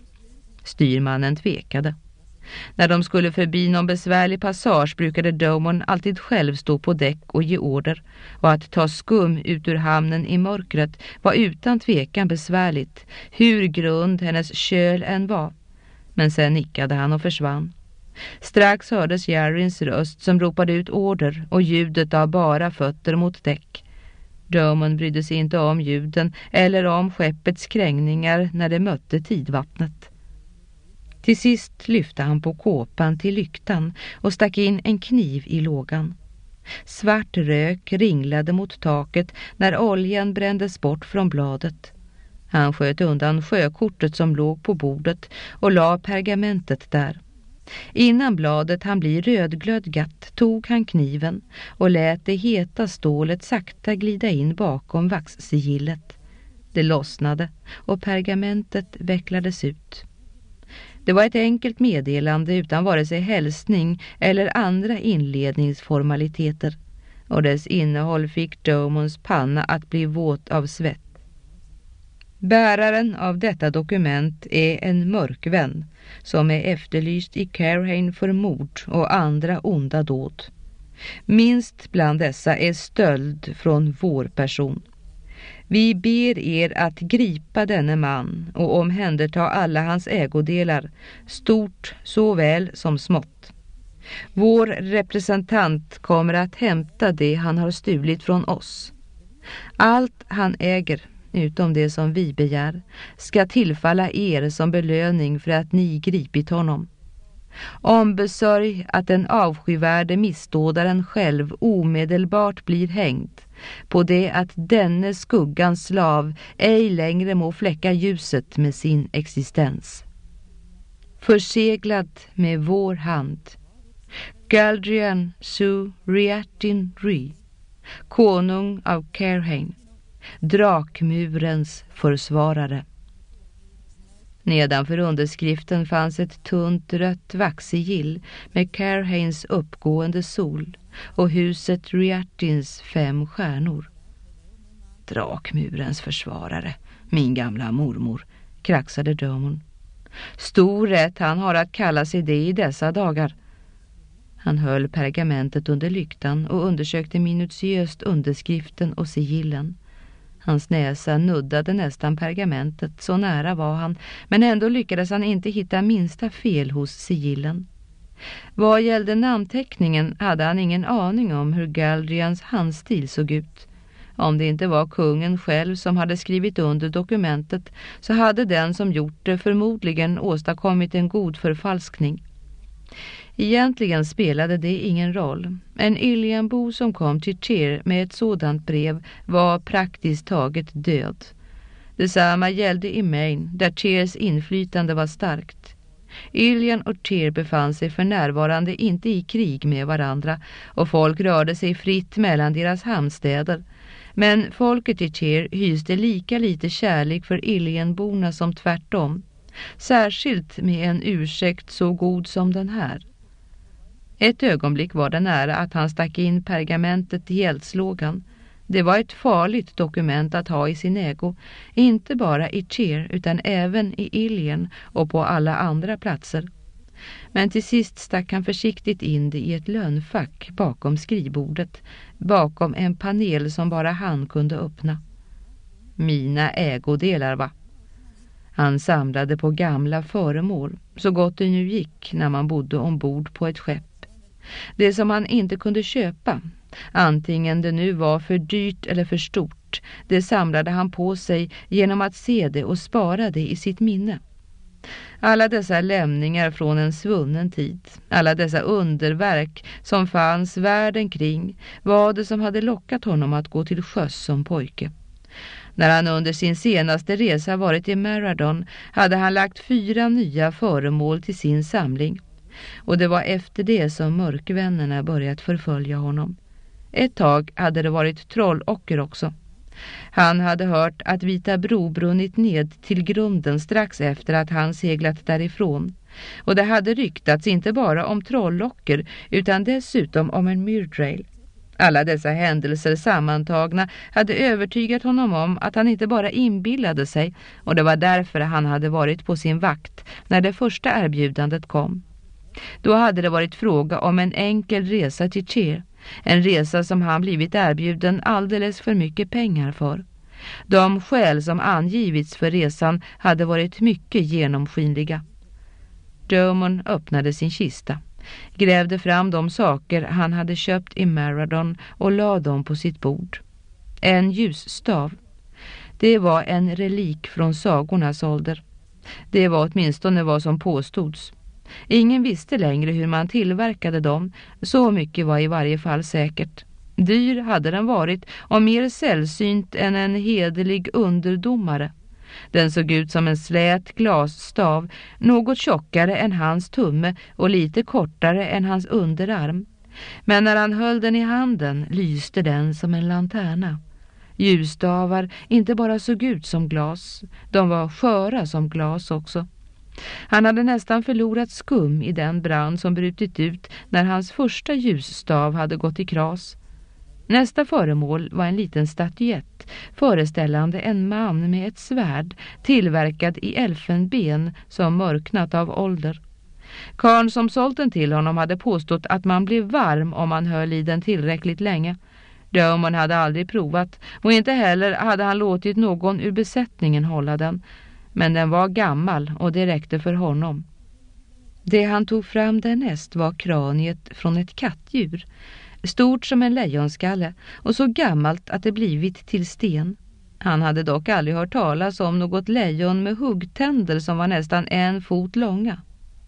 Styrmannen tvekade. När de skulle förbi någon besvärlig passage brukade Doman alltid själv stå på däck och ge order, och att ta Skum ut ur hamnen i mörkret var utan tvekan besvärligt, hur grund hennes köl än var. Men sen nickade han och försvann. Strax hördes Jarins röst som ropade ut order och ljudet av bara fötter mot däck. Doman brydde sig inte om ljuden eller om skeppets krängningar när det mötte tidvattnet. Till sist lyfte han på kåpan till lyktan och stack in en kniv i lågan. Svart rök ringlade mot taket när oljan brändes bort från bladet. Han sköt undan sjökortet som låg på bordet och la pergamentet där. Innan bladet han bli rödglödgat tog han kniven och lät det heta stålet sakta glida in bakom vaxsigillet. Det lossnade och pergamentet vecklades ut. Det var ett enkelt meddelande utan vare sig hälsning eller andra inledningsformaliteter, och dess innehåll fick Domans panna att bli våt av svett. Bäraren av detta dokument är en mörkvän som är efterlyst i Carhane för mord och andra onda dåd. Minst bland dessa är stöld från vår person. Vi ber er att gripa denne man och omhänderta alla hans ägodelar, stort såväl som smått. Vår representant kommer att hämta det han har stulit från oss. Allt han äger, utom det som vi begär, ska tillfalla er som belöning för att ni gripit honom. Ombesörj att den avskyvärde missdådaren själv omedelbart blir hängd, på det att denne skuggans slav ej längre må fläcka ljuset med sin existens. Förseglad med vår hand, Galdrian Su Riatin Ri, konung av Carhane, drakmurens försvarare. Nedanför underskriften fanns ett tunt rött vaxsigill med Carhanes uppgående sol och huset Riatins 5 stjärnor. Drakmurens försvarare, min gamla mormor, kraxade Doman. Stor rätt han har att kalla sig det i dessa dagar. Han höll pergamentet under lyktan och undersökte minutiöst underskriften och sigillen. Hans näsa nuddade nästan pergamentet, så nära var han, men ändå lyckades han inte hitta minsta fel hos sigillen. Vad gällde namnteckningen hade han ingen aning om hur Galdrians handstil såg ut. Om det inte var kungen själv som hade skrivit under dokumentet, så hade den som gjort det förmodligen åstadkommit en god förfalskning. Egentligen spelade det ingen roll. En Ilianbo som kom till Cher med ett sådant brev var praktiskt taget död. Detsamma gällde i Maine, där Chers inflytande var starkt. Ilian och Cher befann sig för närvarande inte i krig med varandra och folk rörde sig fritt mellan deras hamnstäder. Men folket i Cher hyste lika lite kärlek för Ilianborna som tvärtom. Särskilt med en ursäkt så god som den här. Ett ögonblick var det nära att han stack in pergamentet i eldslågan. Det var ett farligt dokument att ha i sin ägo, inte bara i Cher utan även i Ilian och på alla andra platser. Men till sist stack han försiktigt in det i ett lönnfack bakom skrivbordet, bakom en panel som bara han kunde öppna. Mina ägodelar, va? Han samlade på gamla föremål, så gott det nu gick när man bodde ombord på ett skepp. Det som han inte kunde köpa, antingen det nu var för dyrt eller för stort, det samlade han på sig genom att se det och spara det i sitt minne. Alla dessa lämningar från en svunnen tid, alla dessa underverk som fanns världen kring, var det som hade lockat honom att gå till sjöss som pojke. När han under sin senaste resa varit i Maradon hade han lagt 4 nya föremål till sin samling. Och det var efter det som mörkvännerna börjat förfölja honom. Ett tag hade det varit trollocker också. Han hade hört att Vita Bro brunnit ned till grunden strax efter att han seglat därifrån. Och det hade ryktats inte bara om trollocker utan dessutom om en myrdrail. Alla dessa händelser sammantagna hade övertygat honom om att han inte bara inbillade sig, och det var därför han hade varit på sin vakt när det första erbjudandet kom. Då hade det varit fråga om en enkel resa till Cher, en resa som han blivit erbjuden alldeles för mycket pengar för. De skäl som angivits för resan hade varit mycket genomskinliga. Drummond öppnade sin kista, grävde fram de saker han hade köpt i Maradon och lade dem på sitt bord. En ljusstav. Det var en relik från sagornas ålder. Det var åtminstone vad som påstods. Ingen visste längre hur man tillverkade dem, så mycket var i varje fall säkert. Dyr hade den varit och mer sällsynt än en hederlig underdomare. Den såg ut som en slät glasstav, något tjockare än hans tumme och lite kortare än hans underarm. Men när han höll den i handen lyste den som en lanterna. Ljusstavar inte bara såg ut som glas, de var sköra som glas också. Han hade nästan förlorat skum i den brand som brutit ut när hans första ljusstav hade gått i kras. Nästa föremål var en liten statyett föreställande en man med ett svärd tillverkad i elfenben som mörknat av ålder. Karln som sålt den till honom hade påstått att man blev varm om man höll i den tillräckligt länge. Drummond hade aldrig provat och inte heller hade han låtit någon ur besättningen hålla den. Men den var gammal och det räckte för honom. Det han tog fram därnäst var kraniet från ett kattdjur, stort som en lejonskalle och så gammalt att det blivit till sten. Han hade dock aldrig hört talas om något lejon med huggtänder som var nästan 1 fot långa.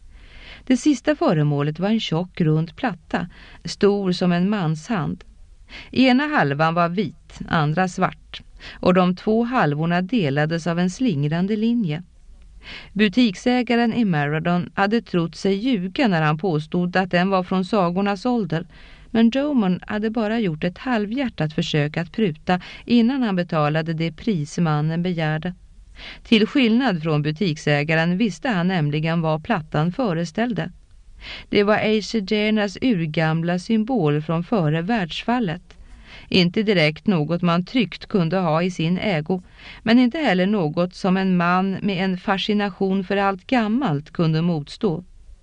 Det sista föremålet var en tjock rund platta, stor som en mans hand. Ena halvan var vit, andra svart, och de 2 halvorna delades av en slingrande linje. Butiksägaren i Maradon hade trott sig ljuga när han påstod att den var från sagornas ålder, men Drummond hade bara gjort ett halvhjärtat försök att pruta innan han betalade det pris mannen begärde. Till skillnad från butiksägaren visste han nämligen vad plattan föreställde. Det var Eisegernas urgamla symbol från före världsfallet. Inte direkt något man tryggt kunde ha i sin ägo, men inte heller något som en man med en fascination för allt gammalt kunde motstå.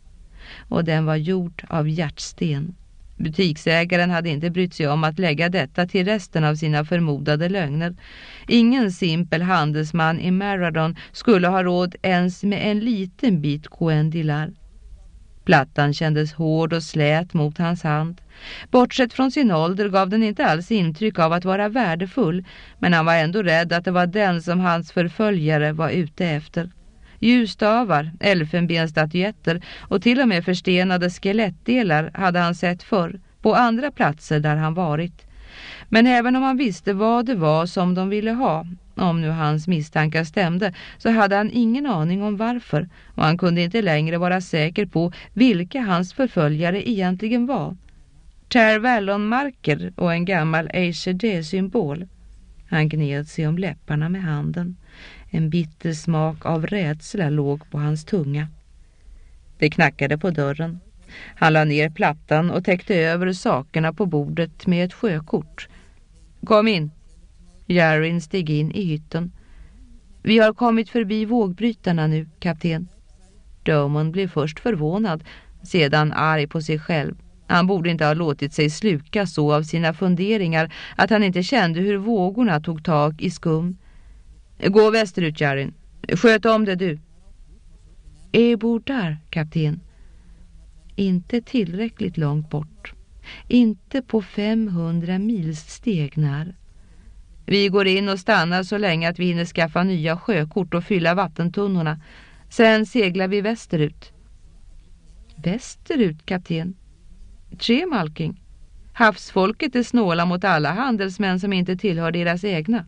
Och den var gjord av hjärtsten. Butiksägaren hade inte brytt sig om att lägga detta till resten av sina förmodade lögner. Ingen simpel handelsman i Maradon skulle ha råd ens med en liten bit coendilar. Plattan kändes hård och slät mot hans hand. Bortsett från sin ålder gav den inte alls intryck av att vara värdefull, men han var ändå rädd att det var den som hans förföljare var ute efter. Ljusstavar, elfenbenstatyetter och till och med förstenade skelettdelar hade han sett förr på andra platser där han varit. Men även om han visste vad det var som de ville ha, om nu hans misstankar stämde, så hade han ingen aning om varför, och han kunde inte längre vara säker på vilka hans förföljare egentligen var. Tervallonmarker och en gammal ACD-symbol. Han gned sig om läpparna med handen. En bitter smak av rädsla låg på hans tunga. Det knackade på dörren. Han la ner plattan och täckte över sakerna på bordet med ett sjökort. Kom in. Jarin steg in i hytten. Vi har kommit förbi vågbrytarna nu, kapten. Drummond blev först förvånad, sedan arg på sig själv. Han borde inte ha låtit sig sluka så av sina funderingar att han inte kände hur vågorna tog tag i skum. Gå västerut, Jarin. Sköt om det du. Är bor där, kapten? Inte tillräckligt långt bort. Inte på 500 mils steg när. Vi går in och stannar så länge att vi hinner skaffa nya sjökort och fylla vattentunnorna. Sen seglar vi västerut. Västerut, kapten? Tremalking. Havsfolket är snåla mot alla handelsmän som inte tillhör deras egna.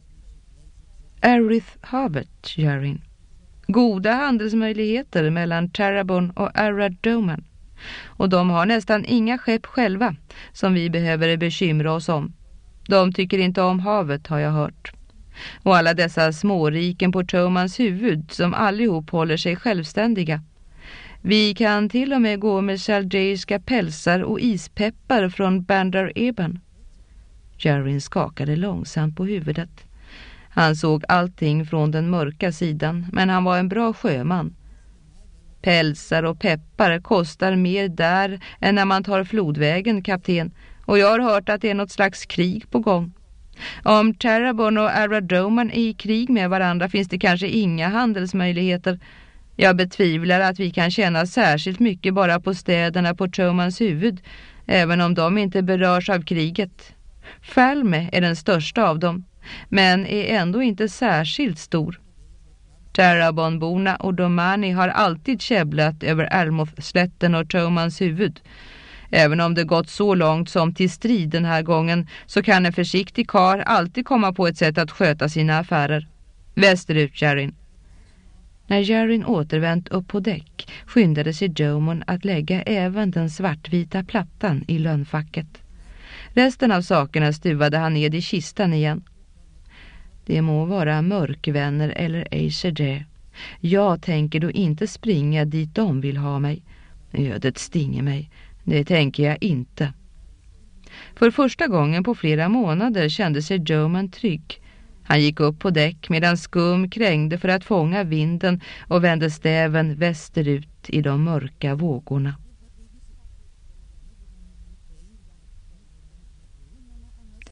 Erith-havet, Jarin. Goda handelsmöjligheter mellan Terrebonne och Arradoman. Och de har nästan inga skepp själva som vi behöver bekymra oss om. De tycker inte om havet, har jag hört. Och alla dessa småriken på Tomans huvud som allihop håller sig självständiga. Vi kan till och med gå med chaldeiska pälsar och ispeppar från Bandar Eben. Jarin skakade långsamt på huvudet. Han såg allting från den mörka sidan, men han var en bra sjöman. Pälsar och peppar kostar mer där än när man tar flodvägen, kapten. Och jag har hört att det är något slags krig på gång. Om Terrebonne och Arradoman är i krig med varandra finns det kanske inga handelsmöjligheter. Jag betvivlar att vi kan tjäna särskilt mycket bara på städerna på Tomans huvud, även om de inte berörs av kriget. Falme är den största av dem, men är ändå inte särskilt stor. Terrebonneborna och Domani har alltid käbblat över Almoth-slätten och Tomans huvud. Även om det gått så långt som till strid den här gången, så kan en försiktig karl alltid komma på ett sätt att sköta sina affärer. Västerut, Jarin. När Jarin återvänt upp på däck skyndade sig Drummond att lägga även den svartvita plattan i lönnfacket. Resten av sakerna stuvade han ned i kistan igen. Det må vara mörkvänner eller ACD. Jag tänker då inte springa dit de vill ha mig. Ödet stinger mig. Det tänker jag inte. För första gången på flera månader kände sig Drummond trygg. Han gick upp på däck medan skum krängde för att fånga vinden och vände stäven västerut i de mörka vågorna.